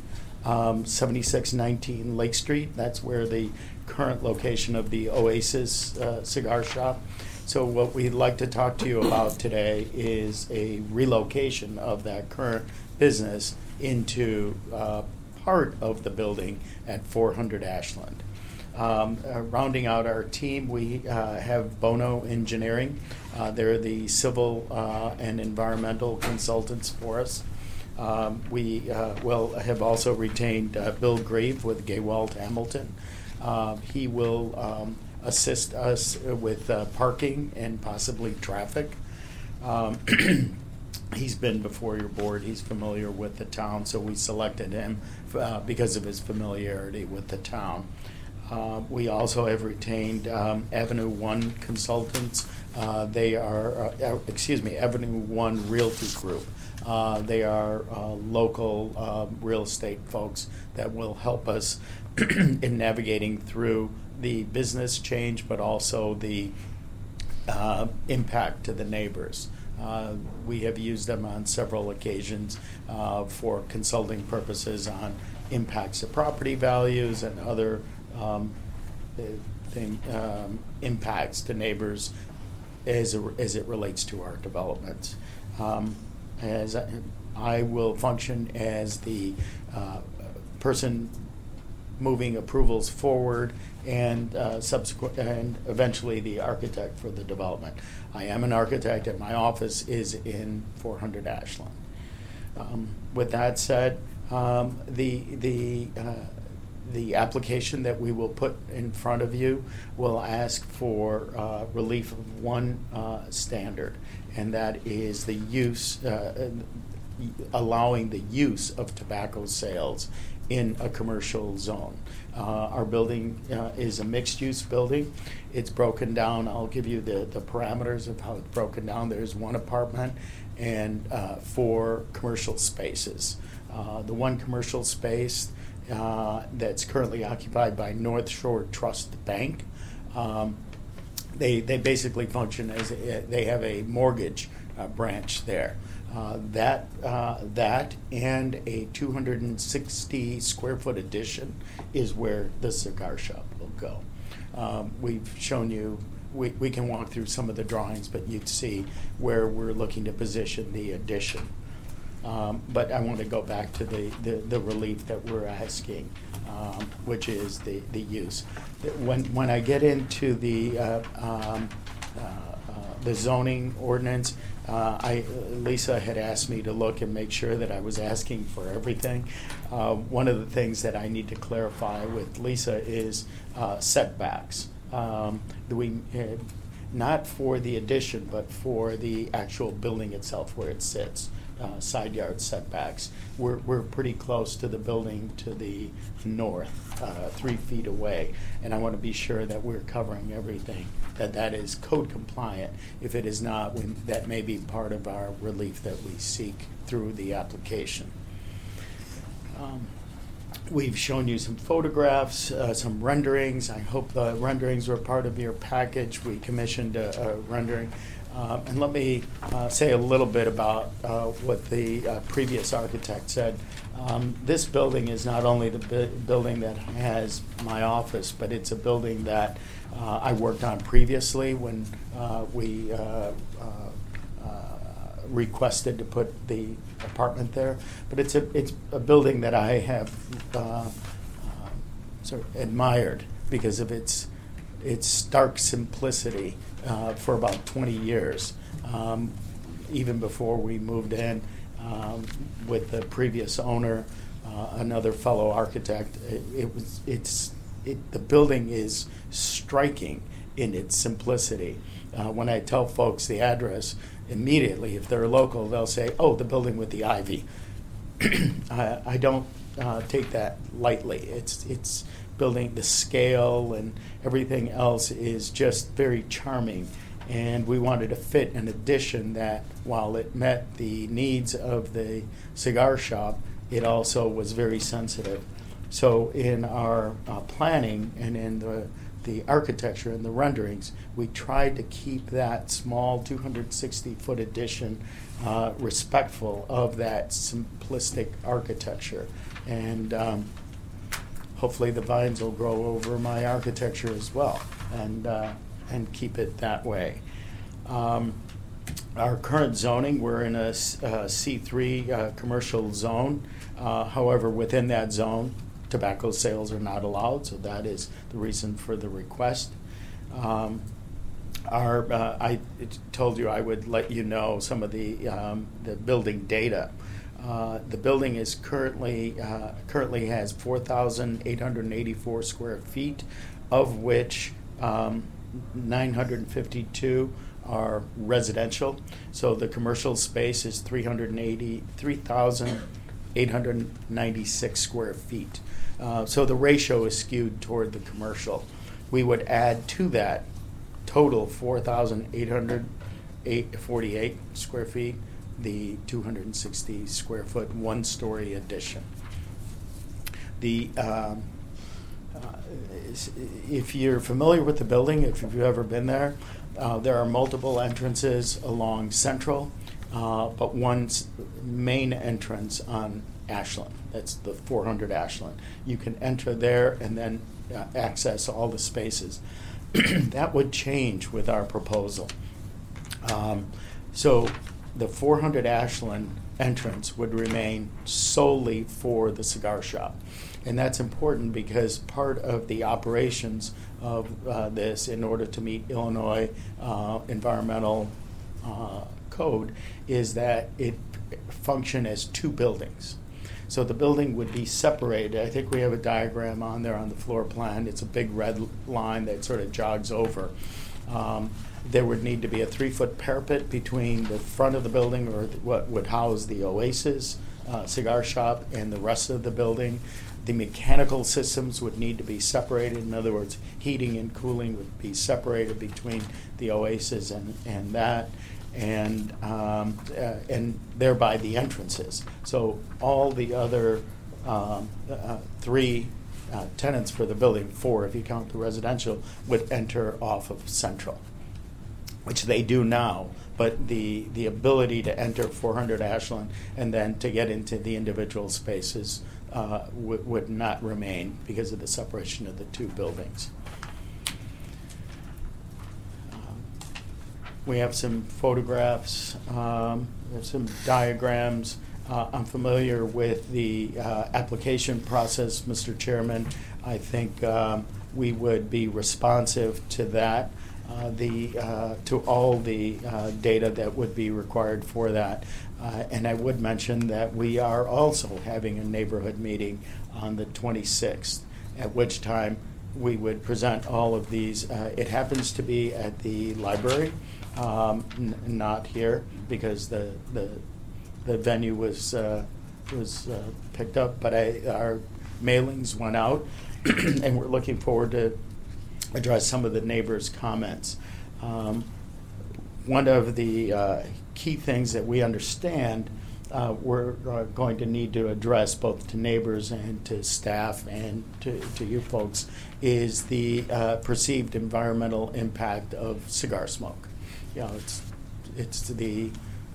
7619 Lake Street. That's where the current location of the Oasis cigar shop. So what we'd like to talk to you about today is a relocation of that current business into part of the building at 400 Ashland. Rounding out our team, we have Bono Engineering. They're the civil and environmental consultants for us. We have also retained Bill Grieve with Gaywalt Hamilton. He will assist us with parking and possibly traffic. He's been before your board. He's familiar with the town, so we selected him because of his familiarity with the town. We also have retained Avenue One Consultants. They are, Avenue One Realty Group. They are local real estate folks that will help us in navigating through the business change, but also the impact to the neighbors. We have used them on several occasions for consulting purposes on impacts to property values and other impacts to neighbors as it relates to our developments. As I will function as the person moving approvals forward and eventually the architect for the development. I am an architect, and my office is in 400 Ashland. With that said, the application that we will put in front of you will ask for relief of one standard, and that is the use, allowing the use of tobacco sales in a commercial zone. Our building is a mixed-use building. It's broken down. I'll give you the parameters of how it's broken down. There's one apartment and 4 commercial spaces. The one commercial space that's currently occupied by North Shore Trust Bank. They basically function as they have a mortgage branch there. That and a 260 square foot addition is where the cigar shop will go. We've shown you. We can walk through some of the drawings, but you'd see where we're looking to position the addition. But I want to go back to the relief that we're asking, which is the use. When I get into the zoning ordinance, Lisa had asked me to look and make sure that I was asking for everything. One of the things that I need to clarify with Lisa is setbacks. Not for the addition, but for the actual building itself where it sits. Side yard setbacks. We're pretty close to the building to the north, 3 feet away, and I want to be sure that we're covering everything, that is code compliant. If it is not, that may be part of our relief that we seek through the application. We've shown you some photographs, some renderings. I hope the renderings were part of your package. We commissioned a rendering. And let me say a little bit about what the previous architect said. This building is not only the building that has my office, but it's a building that I worked on previously when we requested to put the apartment there. But it's a building that I have sort of admired because of its stark simplicity for about 20 years, even before we moved in with the previous owner, another fellow architect. The building is striking in its simplicity. When I tell folks the address, immediately, if they're local, they'll say, "Oh, the building with the ivy." I don't take that lightly. It's building, the scale and everything else is just very charming, and we wanted to fit an addition that, while it met the needs of the cigar shop, it also was very sensitive. So in our planning and in the architecture and the renderings, we tried to keep that small 260-foot addition respectful of that simplistic architecture. And hopefully the vines will grow over my architecture as well, and keep it that way. Our current zoning, we're in a C3 commercial zone. However, within that zone, tobacco sales are not allowed, so that is the reason for the request. I told you I would let you know some of the building data. The building is currently has 4,884 square feet, of which 952 are residential. So the commercial space is 3,896 square feet. So the ratio is skewed toward the commercial. We would add to that total 4,848 square feet, the 260 square foot one-story addition. If you're familiar with the building, if you've ever been there are multiple entrances along Central, but one main entrance on Ashland. That's the 400 Ashland. You can enter there and then access all the spaces. That would change with our proposal. So the 400 Ashland entrance would remain solely for the cigar shop. And that's important because part of the operations of this, in order to meet Illinois environmental code, is that it function as two buildings. So the building would be separated. I think we have a diagram on there on the floor plan. It's a big red line that sort of jogs over. There would need to be a 3-foot parapet between the front of the building, or what would house the Oasis cigar shop, and the rest of the building. The mechanical systems would need to be separated. In other words, heating and cooling would be separated between the Oasis and that. and thereby the entrances. So all the other three tenants for the building, 4 if you count the residential, would enter off of Central, which they do now. But the ability to enter 400 Ashland and then to get into the individual spaces would not remain because of the separation of the 2 buildings. We have some photographs, we have some diagrams. I'm familiar with the application process, Mr. Chairman. I think we would be responsive to that, to all the data that would be required for that. And I would mention that we are also having a neighborhood meeting on the 26th, at which time we would present all of these. It happens to be at the library, not here, because the venue was picked up, but our mailings went out, and we're looking forward to address some of the neighbors' comments. One of the key things that we understand we're going to need to address both to neighbors and to staff and to you folks is the perceived environmental impact of cigar smoke. You know, it's the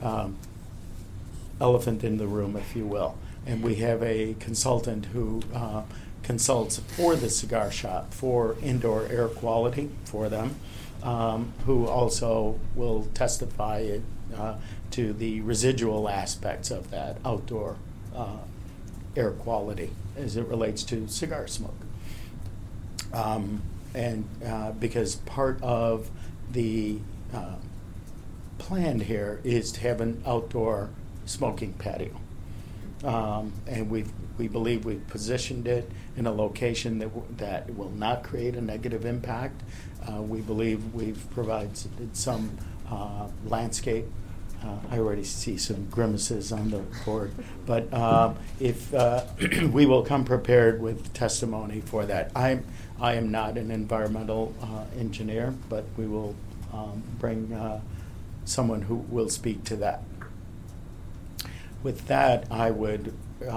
elephant in the room, if you will. And we have a consultant who consults for the cigar shop for indoor air quality for them, who also will testify to the residual aspects of that outdoor air quality as it relates to cigar smoke. Because part of the plan here is to have an outdoor smoking patio. And we believe we've positioned it in a location that will not create a negative impact. We believe we've provided some landscape. I already see some grimaces on the board, but if we will come prepared with testimony for that. I am not an environmental engineer, but we will bring someone who will speak to that. With that, I would,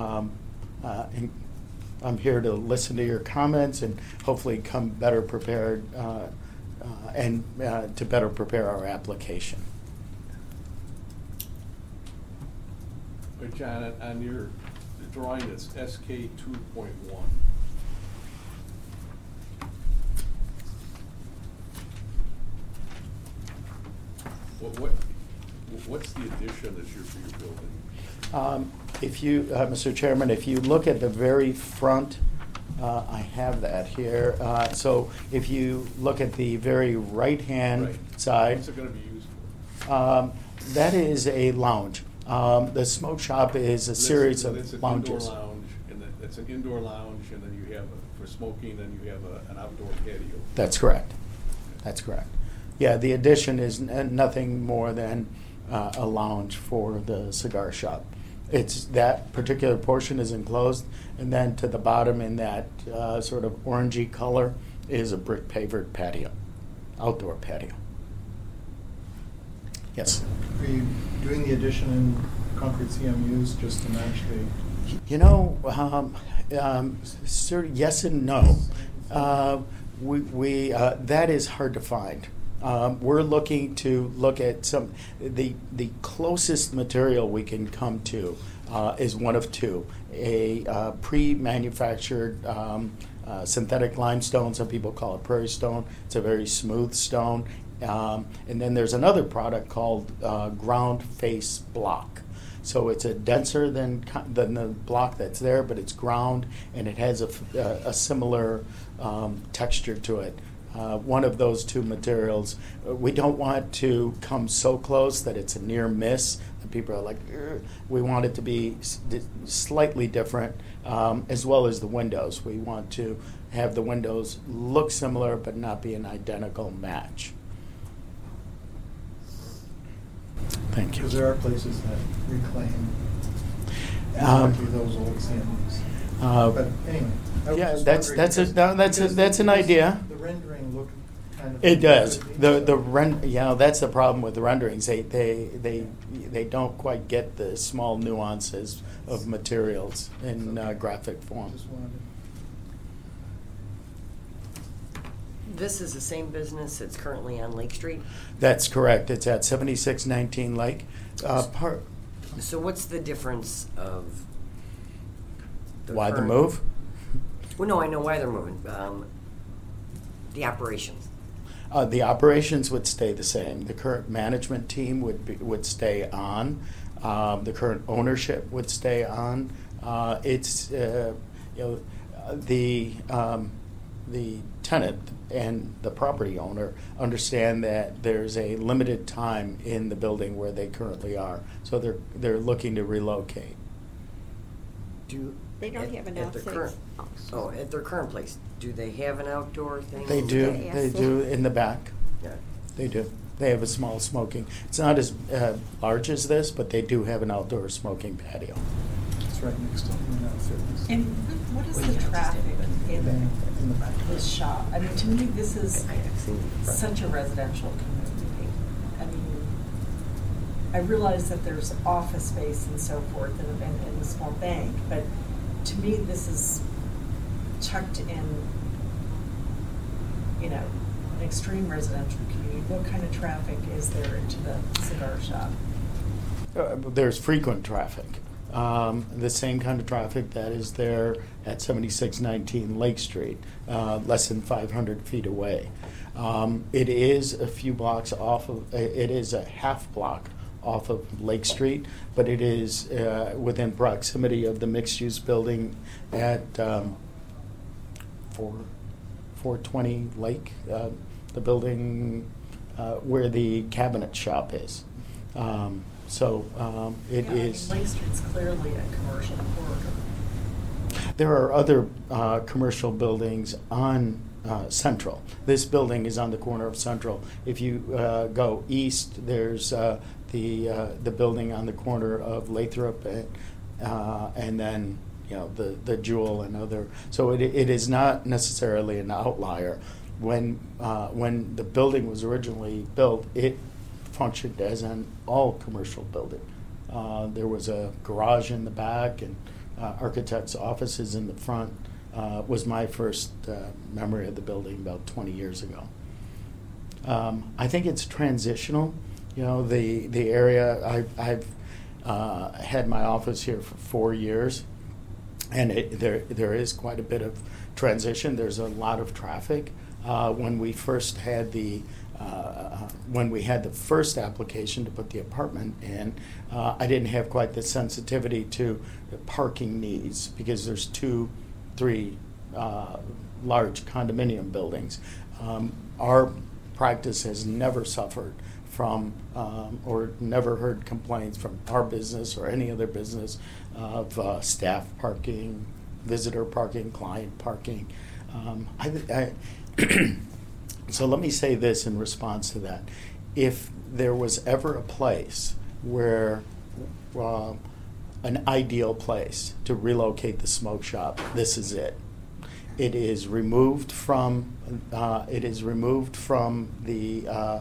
I'm here to listen to your comments and hopefully come better prepared and to better prepare our application. But John, on your drawing, it's SK 2.1. What's the addition that you're building? If you, Mr. Chairman, if you look at the very front, I have that here. So if you look at the very right-hand side. What's it going to be used for? That is a lounge. The smoke shop is a series of lounges. It's an indoor lounge, and then you have for smoking, then you have an outdoor patio. That's correct. That's correct. Yeah, the addition is nothing more than a lounge for the cigar shop. It's that particular portion is enclosed, and then to the bottom in that sort of orangey color is a brick pavered patio, outdoor patio. Yes. Are you doing the addition in concrete CMUs just to match the? You know, yes and no. That is hard to find. We're looking to look at the closest material we can come to is one of two: a pre-manufactured synthetic limestone. Some people call it prairie stone. It's a very smooth stone. And then there's another product called ground face block. So it's denser than the block that's there, but it's ground, and it has a similar texture to it. One of those two materials, we don't want to come so close that it's a near miss, that people are like, ugh. We want it to be slightly different, as well as the windows. We want to have the windows look similar but not be an identical match. Thank you. Because there are places that reclaim exactly those old CMUs. But anyway, yeah, that's an idea. The rendering looked kind kind of. It does. That's the problem with the renderings. They don't quite get the small nuances of materials in graphic form. Just wanted to- This is the same business that's currently on Lake Street? That's correct. It's at 7619 Lake. So what's the difference of Why the current- move? Well, no, I know why they're moving. The operations. The operations would stay the same. The current management team would stay on. The current ownership would stay on. The tenant and the property owner understand that there's a limited time in the building where they currently are, so they're looking to relocate. They don't have an at their outside. current. Oh, at their current place, do they have an outdoor thing? They do. Yes. They do in the back. Yeah. They do. They have a small smoking. It's not as large as this, but they do have an outdoor smoking patio. It's right next to Luna Fitness. And what is the traffic in the back. this shop? I mean, to me, this is such a residential community. I mean, I realize that there's office space and so forth and the small bank, but to me, this is tucked in, an extreme residential community. What kind of traffic is there into the cigar shop? There's frequent traffic. The same kind of traffic that is there at 7619 Lake Street, less than 500 feet away. It is a few blocks off of, it is a half block off of Lake Street, but it is within proximity of the mixed-use building at 420 Lake, the building where the cabinet shop is. It is. Lake Street's clearly a commercial corridor. There are other commercial buildings on Central. This building is on the corner of Central. If you go east, there's the building on the corner of Lathrop and then the Jewel and other. So it is not necessarily an outlier. When the building was originally built, it functioned as an all-commercial building. There was a garage in the back and architect's offices in the front. Was my first memory of the building about 20 years ago. I think it's transitional. The area, I've had my office here for 4 years, and there is quite a bit of transition. There's a lot of traffic. When we first had the first application to put the apartment in, I didn't have quite the sensitivity to the parking needs because there's 3 large condominium buildings. Our practice has never suffered from or never heard complaints from our business or any other business of staff parking, visitor parking, client parking. So let me say this in response to that. If there was ever a place where an ideal place to relocate the smoke shop, this is it. It is removed from the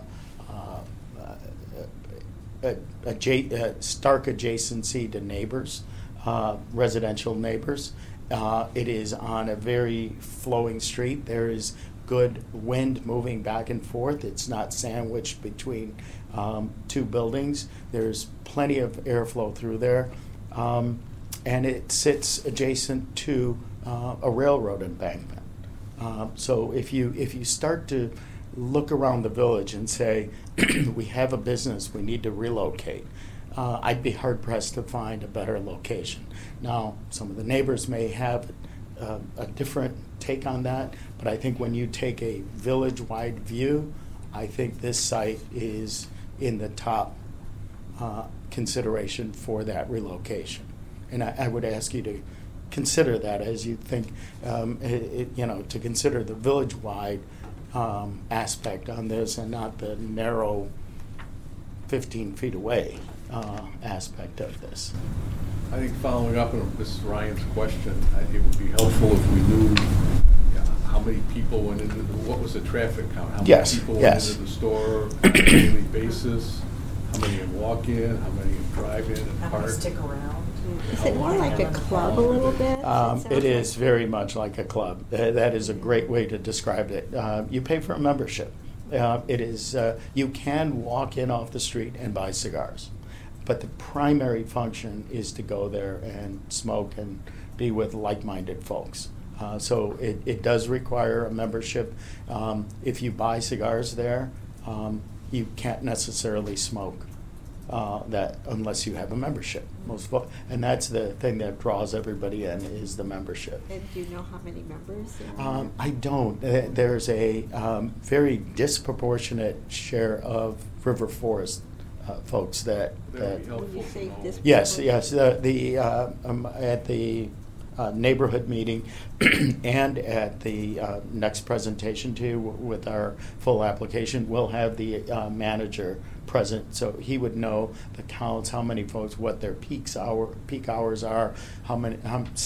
stark adjacency to neighbors, residential neighbors. It is on a very flowing street. There is good wind moving back and forth. It's not sandwiched between 2 buildings. There's plenty of airflow through there. And it sits adjacent to a railroad embankment. So if you start to look around the village and say, we have a business, we need to relocate, I'd be hard-pressed to find a better location. Now, some of the neighbors may have a different take on that, but I think when you take a village-wide view, I think this site is in the top consideration for that relocation. And I would ask you to consider that as you think, to consider the village-wide aspect on this and not the narrow 15 feet away aspect of this. I think following up on Mrs. Ryan's question, it would be helpful if we knew how many people went into, what was the traffic count? How Yes, many people yes. went into the store on a daily basis? How many walk in, how many drive in and How park? many stick around? Is it more like a club a little bit? It is very much like a club. That is a great way to describe it. You pay for a membership. It is, you can walk in off the street and buy cigars, but the primary function is to go there and smoke and be with like-minded folks. So it does require a membership. If you buy cigars there, you can't necessarily smoke that unless you have a membership. And that's the thing that draws everybody in, is the membership. And do you know how many members? I don't. There's a very disproportionate share of River Forest folks that. That would be helpful When you to say know. this- Yes, yes. At the neighborhood meeting and at the next presentation too, with our full application, we'll have the manager present, so he would know the counts, how many folks, what their peak hours are, how many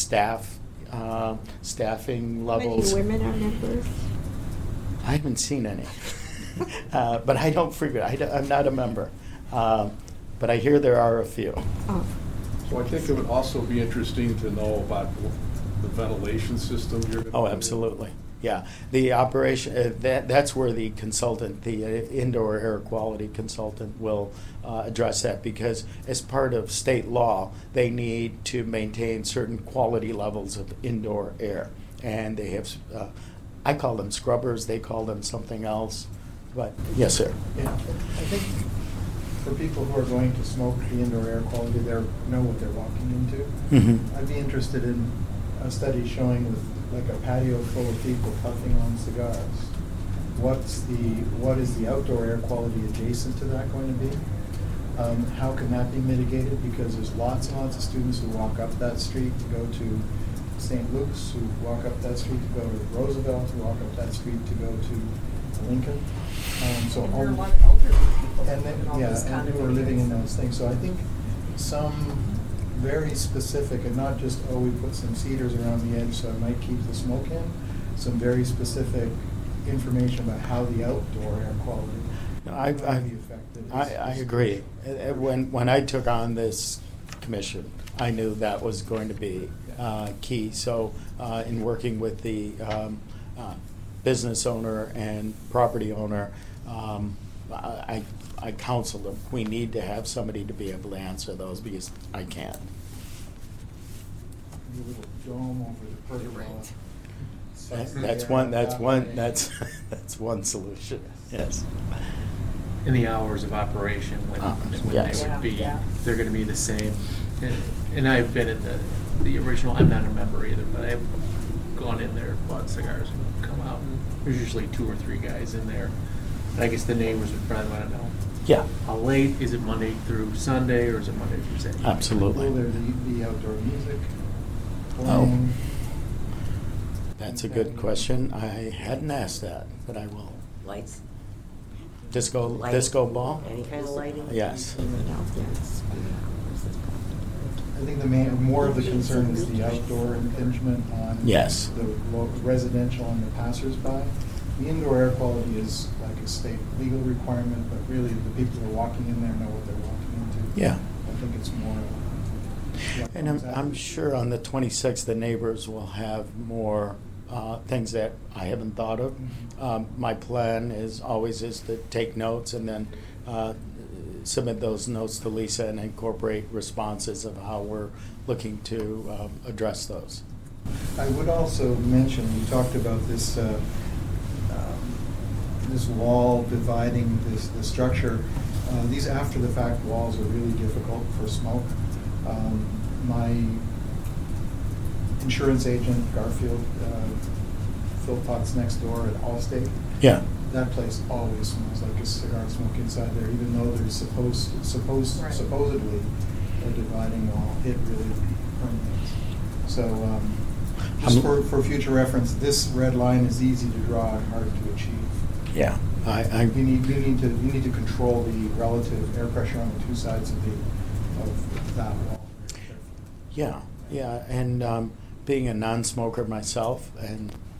staffing levels. How many women are members? I haven't seen any, but I don't frequent. I'm not a member, but I hear there are a few. Oh, So I think it would also be interesting to know about the ventilation system you're going to. Oh, absolutely. Yeah, the operation, that's where the consultant, the indoor air quality consultant will address that, because as part of state law, they need to maintain certain quality levels of indoor air. And they have, I call them scrubbers, they call them something else, but, yes, sir. Yeah, I think for people who are going to smoke the indoor air quality, they know what they're walking into. Mhm. I'd be interested in a study showing with like a patio full of people puffing on cigars. What is the outdoor air quality adjacent to that going to be? How can that be mitigated? Because there's lots and lots of students who walk up that street to go to St. Luke's, who walk up that street to go to Roosevelt, who walk up that street to go to Lincoln. So And there are a all- lot of elderly people and then, in all yeah, these and who are living in condominiums. those things. So I think some very specific, and not just, oh, we put some cedars around the edge so it might keep the smoke in, some very specific information about how the outdoor air quality I might be affected. I agree. When I took on this commission, I knew that was going to be key. So in working with the business owner and property owner, I counseled them, we need to have somebody to be able to answer those, because I can't. A little dome over the pergola. That's one solution, yes. In the hours of operation, when yes. they would be, Yeah. they're gonna be the same. And I've been in the original, I'm not a member either, but I've gone in there, bought cigars, and come out, and there's usually 2 or 3 guys in there. And I guess the neighbors would probably wanna know. Yeah. How late, is it Monday through Sunday, or is it Monday through Saturday? Absolutely. Will there be outdoor music Oh. playing? That's a good question. I hadn't asked that, but I will. Lights? Disco Lighting? ball? Any kind of lighting? Yes. I think more of the concern is the outdoor impingement on Yes. the residential and the passersby. The indoor air quality is like a state legal requirement, but really the people who are walking in there know what they're walking into. Yeah. I think it's more. And I'm sure on the 26th, the neighbors will have more things that I haven't thought of. My plan is always to take notes and then submit those notes to Lisa and incorporate responses of how we're looking to address those. I would also mention, you talked about this this wall dividing the structure. These after-the-fact walls are really difficult for smoke. My insurance agent, Garfield, Philpott's next door at Allstate. Yeah. That place always smells like a cigar smoke inside there, even though there's supposedly a dividing wall. It really permeates. So just for future reference, this red line is easy to draw and hard to achieve. Yeah. You need to control the relative air pressure on the 2 sides of that wall. Yeah, and being a non-smoker myself, and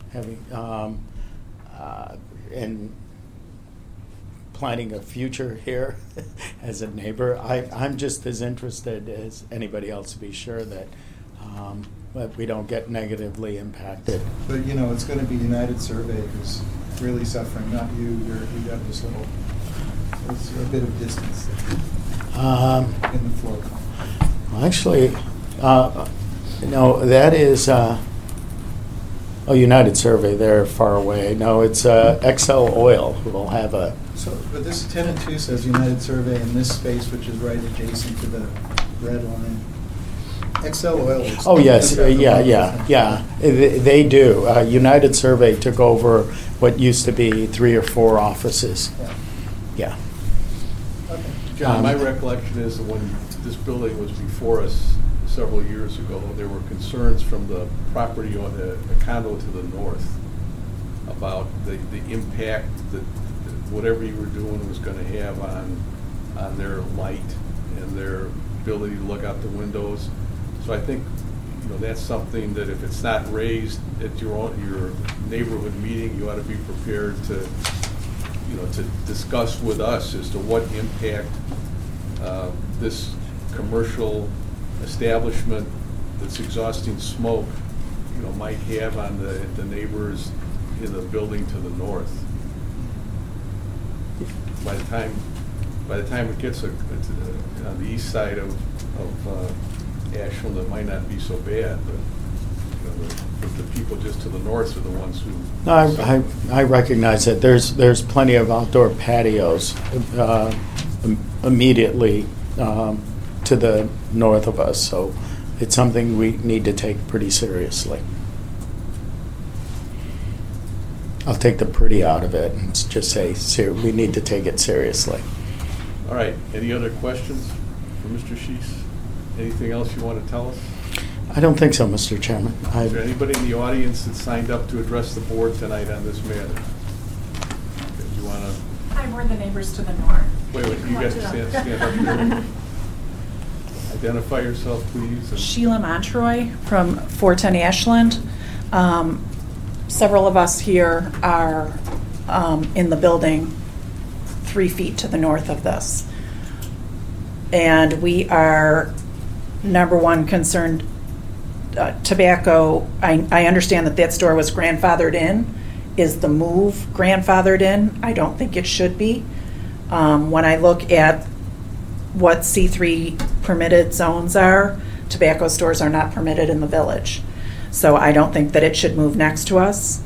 and planning a future here as a neighbor. I'm just as interested as anybody else to be sure that we don't get negatively impacted. But, you know, it's going to be United Survey who's really suffering, not you. You got this little, it's a bit of distance in the floor. Well, actually, no, that is, United Survey, they're far away. No, it's XL Oil who will have a... So, but this tenant 2 says United Survey in this space, which is right adjacent to the red line. XL Oil is... Oh, yes, yeah. They do. United Survey took over what used to be 3 or 4 offices. Yeah. Okay. John, my recollection is that when this building was before us several years ago, there were concerns from the property on the condo to the north about the impact that whatever you were doing was going to have on their light and their ability to look out the windows. So I think, you know, that's something that if it's not raised at your neighborhood meeting, you ought to be prepared to, you know, to discuss with us as to what impact this commercial establishment that's exhausting smoke, you know, might have on the neighbors in the building to the north. By the time it gets on the east side of Ashland, it might not be so bad, but you know, the people just to the north are the ones who. No, I recognize that there's plenty of outdoor patios immediately to the north of us, so it's something we need to take pretty seriously. I'll take the pretty out of it and just say we need to take it seriously. All right. Any other questions for Mr. Shees? Anything else you want to tell us? I don't think so, Mr. Chairman. Is there anybody in the audience that signed up to address the board tonight on this matter? Do you want to? Hi, we're the neighbors to the north. Wait, you guys stand up here. Identify yourself, please. Sheila Montroy from 410 Ashland. Several of us here are in the building 3 feet to the north of this. And we are, number one, concerned tobacco. I understand that store was grandfathered in. Is the move grandfathered in? I don't think it should be. When I look at what C3 permitted zones are, tobacco stores are not permitted in the village. So I don't think that it should move next to us.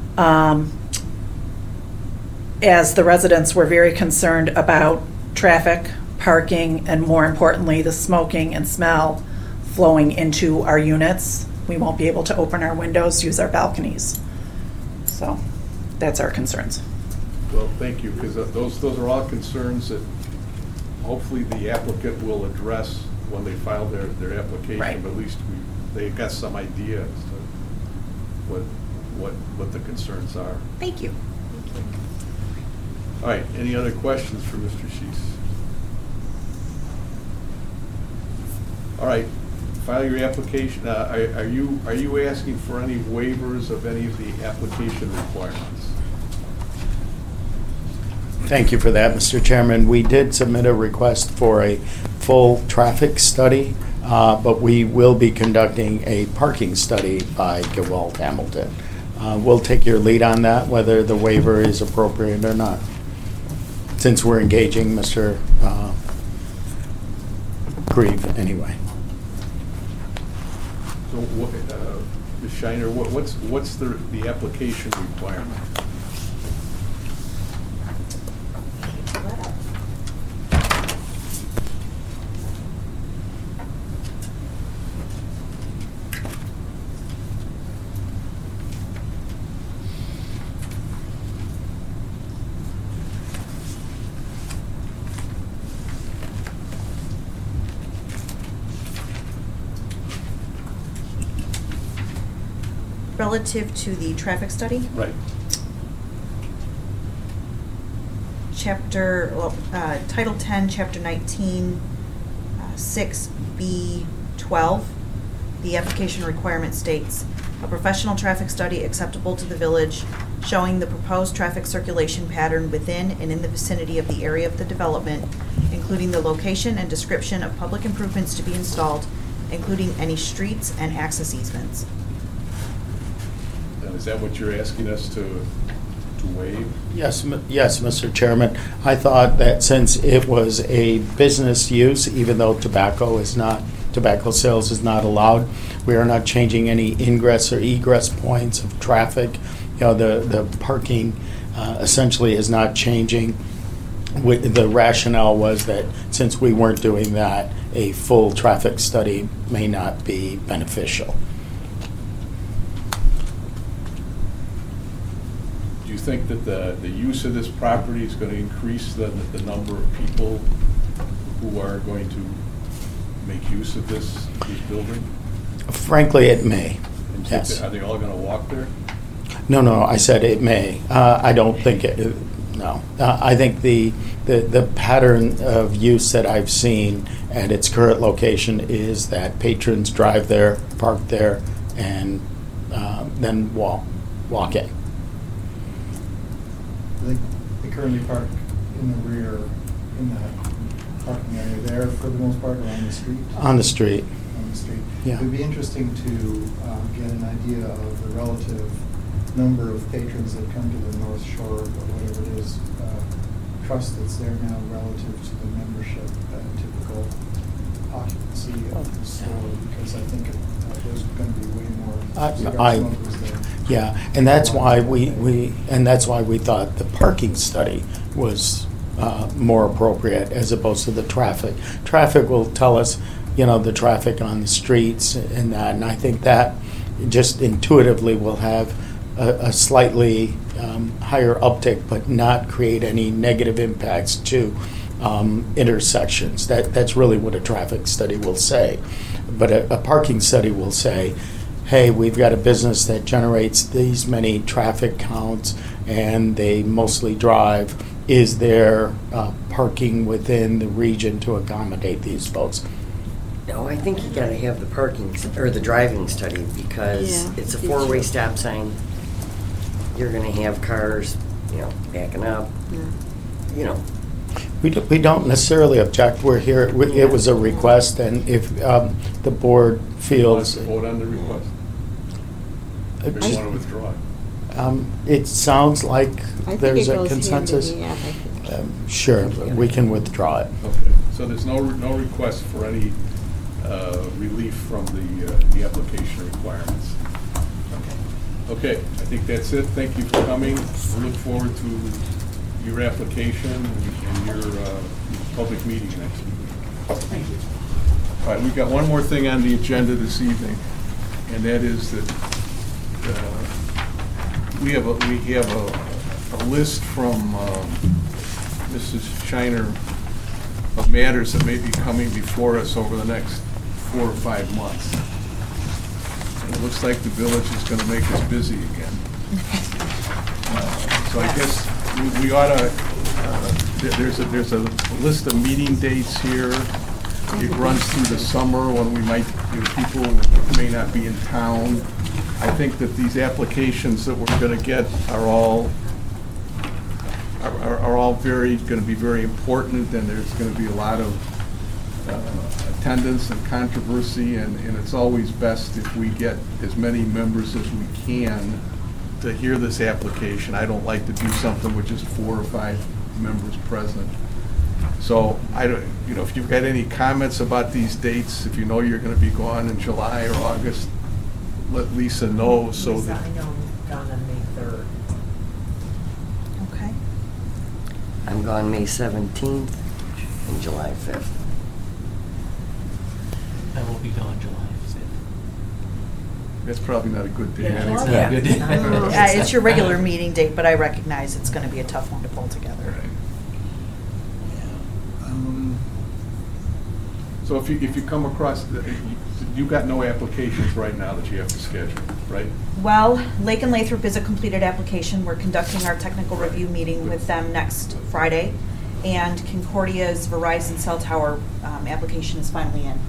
As the residents, were very concerned about traffic, parking, and more importantly, the smoking and smell flowing into our units. We won't be able to open our windows, use our balconies. So that's our concerns. Well, thank you, because those are all concerns that hopefully the applicant will address when they file their application. Right. But at least they've got some idea as to what the concerns are. Thank you. All right, any other questions for Mr. Shees? All right, file your application. Are you asking for any waivers of any of the application requirements? Thank you for that, Mr. Chairman. We did submit a request for a full traffic study, but we will be conducting a parking study by Gewalt Hamilton. We'll take your lead on that, whether the waiver is appropriate or not, since we're engaging Mr. Grieve anyway. So, Ms. Shiner, what's the application requirement? Relative to the traffic study? Right. Title 10, Chapter 19, 6B12, the application requirement states, a professional traffic study acceptable to the village showing the proposed traffic circulation pattern within and in the vicinity of the area of the development, including the location and description of public improvements to be installed, including any streets and access easements. Now, is that what you're asking us to waive? Yes, yes, Mr. Chairman. I thought that since it was a business use, even though tobacco sales is not allowed, we are not changing any ingress or egress points of traffic. You know, the parking essentially is not changing. The rationale was that since we weren't doing that, a full traffic study may not be beneficial. Do you think that the use of this property is going to increase the number of people who are going to make use of this building? Frankly, it may. And Yes. Are they all going to walk there? No, I said it may. I don't think it, no. I think the pattern of use that I've seen at its current location is that patrons drive there, park there, and then walk in. They currently park in the rear, in that parking area there for the most part, or on the street? On the street. On the street. Yeah. It would be interesting to get an idea of the relative number of patrons that come to the North Shore, or whatever it is, trust that's there now relative to the membership and typical occupancy of the store, because I think there's going to be way more cigar smokers there. Yeah, and that's why we thought the parking study was more appropriate as opposed to the traffic. Traffic will tell us, you know, the traffic on the streets and that, and I think that just intuitively will have a slightly higher uptick, but not create any negative impacts to intersections. That's really what a traffic study will say. But a parking study will say, hey, we've got a business that generates these many traffic counts and they mostly drive. Is there parking within the region to accommodate these folks? No, I think you gotta have the parking, or the driving study, because it's a four-way stop sign. You're gonna have cars, you know, backing up, you know. We don't necessarily object. We're here, it was a request, and if the board feels. Vote on the request. Or do you want to withdraw it? It sounds like there's a consensus. Sure, we can withdraw it. Okay, so there's no request for any relief from the application requirements. Okay, I think that's it. Thank you for coming. We look forward to your application and your public meeting next week. Thank you. All right, we've got one more thing on the agenda this evening, and that is that we have a list from Mrs. Shiner of matters that may be coming before us over the next 4 or 5 months. And it looks like the village is going to make us busy again. So I guess we ought to, there's a list of meeting dates here. It runs through the summer when we might, people may not be in town. I think that these applications that we're going to get are all going to be very important, and there's going to be a lot of attendance and controversy, and it's always best if we get as many members as we can to hear this application. I don't like to do something with just 4 or 5 members present. So I don't, if you've got any comments about these dates, if you know you're going to be gone in July or August, let Lisa know so Lisa, that. I know I'm gone on May 3rd. Okay. I'm gone May 17th and July 5th. I will be gone July 5th. That's probably not a good day. Yeah, it's not a good day. It's your regular meeting date, but I recognize it's going to be a tough one to pull together. So if you come across, you've got no applications right now that you have to schedule, right? Well, Lake and Lathrop is a completed application. We're conducting our technical review meeting with them next Friday. And Concordia's Verizon cell tower application is finally in.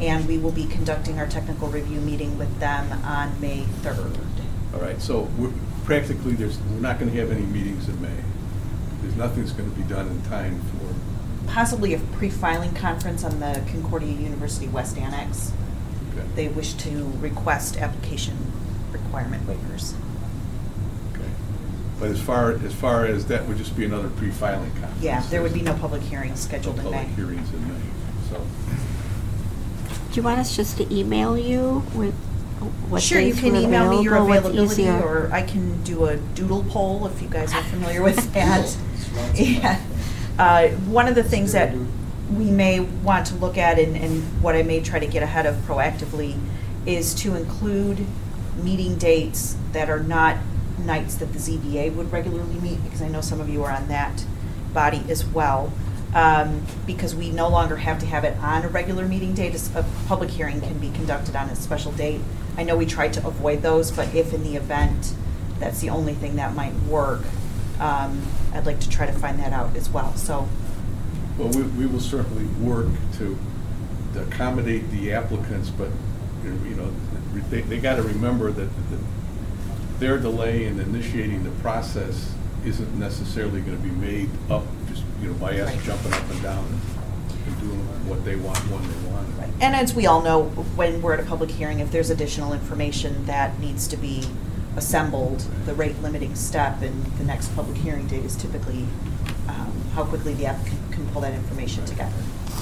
and we will be conducting our technical review meeting with them on May 3rd. All right, so practically, we're not going to have any meetings in May. Nothing's going to be done in time for... Possibly a pre-filing conference on the Concordia University West Annex. Okay. They wish to request application requirement waivers. Okay. But as far as that would just be another pre-filing conference. Yeah, there would be no public hearings scheduled in May. Public hearings in May, so... Do you want us just to email you with what Sure, you dates can were email me your available, what's availability, easier? or I can do a doodle poll if you guys are familiar with that. Yeah. One of the things that we may want to look at, and what I may try to get ahead of proactively, is to include meeting dates that are not nights that the ZBA would regularly meet, because I know some of you are on that body as well. Because we no longer have to have it on a regular meeting date. A public hearing can be conducted on a special date. I know we tried to avoid those, but if in the event that's the only thing that might work, I'd like to try to find that out as well. So, well, we will certainly work to accommodate the applicants, but you know, they got to remember that their delay in initiating the process isn't necessarily going to be made up just by us jumping up and down and doing what they want when they want it. right. And as we all know, when we're at a public hearing, if there's additional information that needs to be assembled, the rate limiting step in the next public hearing date is typically how quickly the applicant can pull that information together.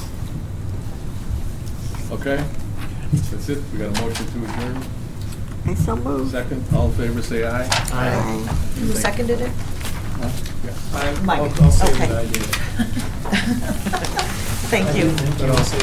Okay, that's it. We got a motion to adjourn. I so moved. Second, all in favor, say aye. Aye. Who seconded it? Huh? Yeah. Mike. I'll say Okay. that I did. Thank you. But I'll say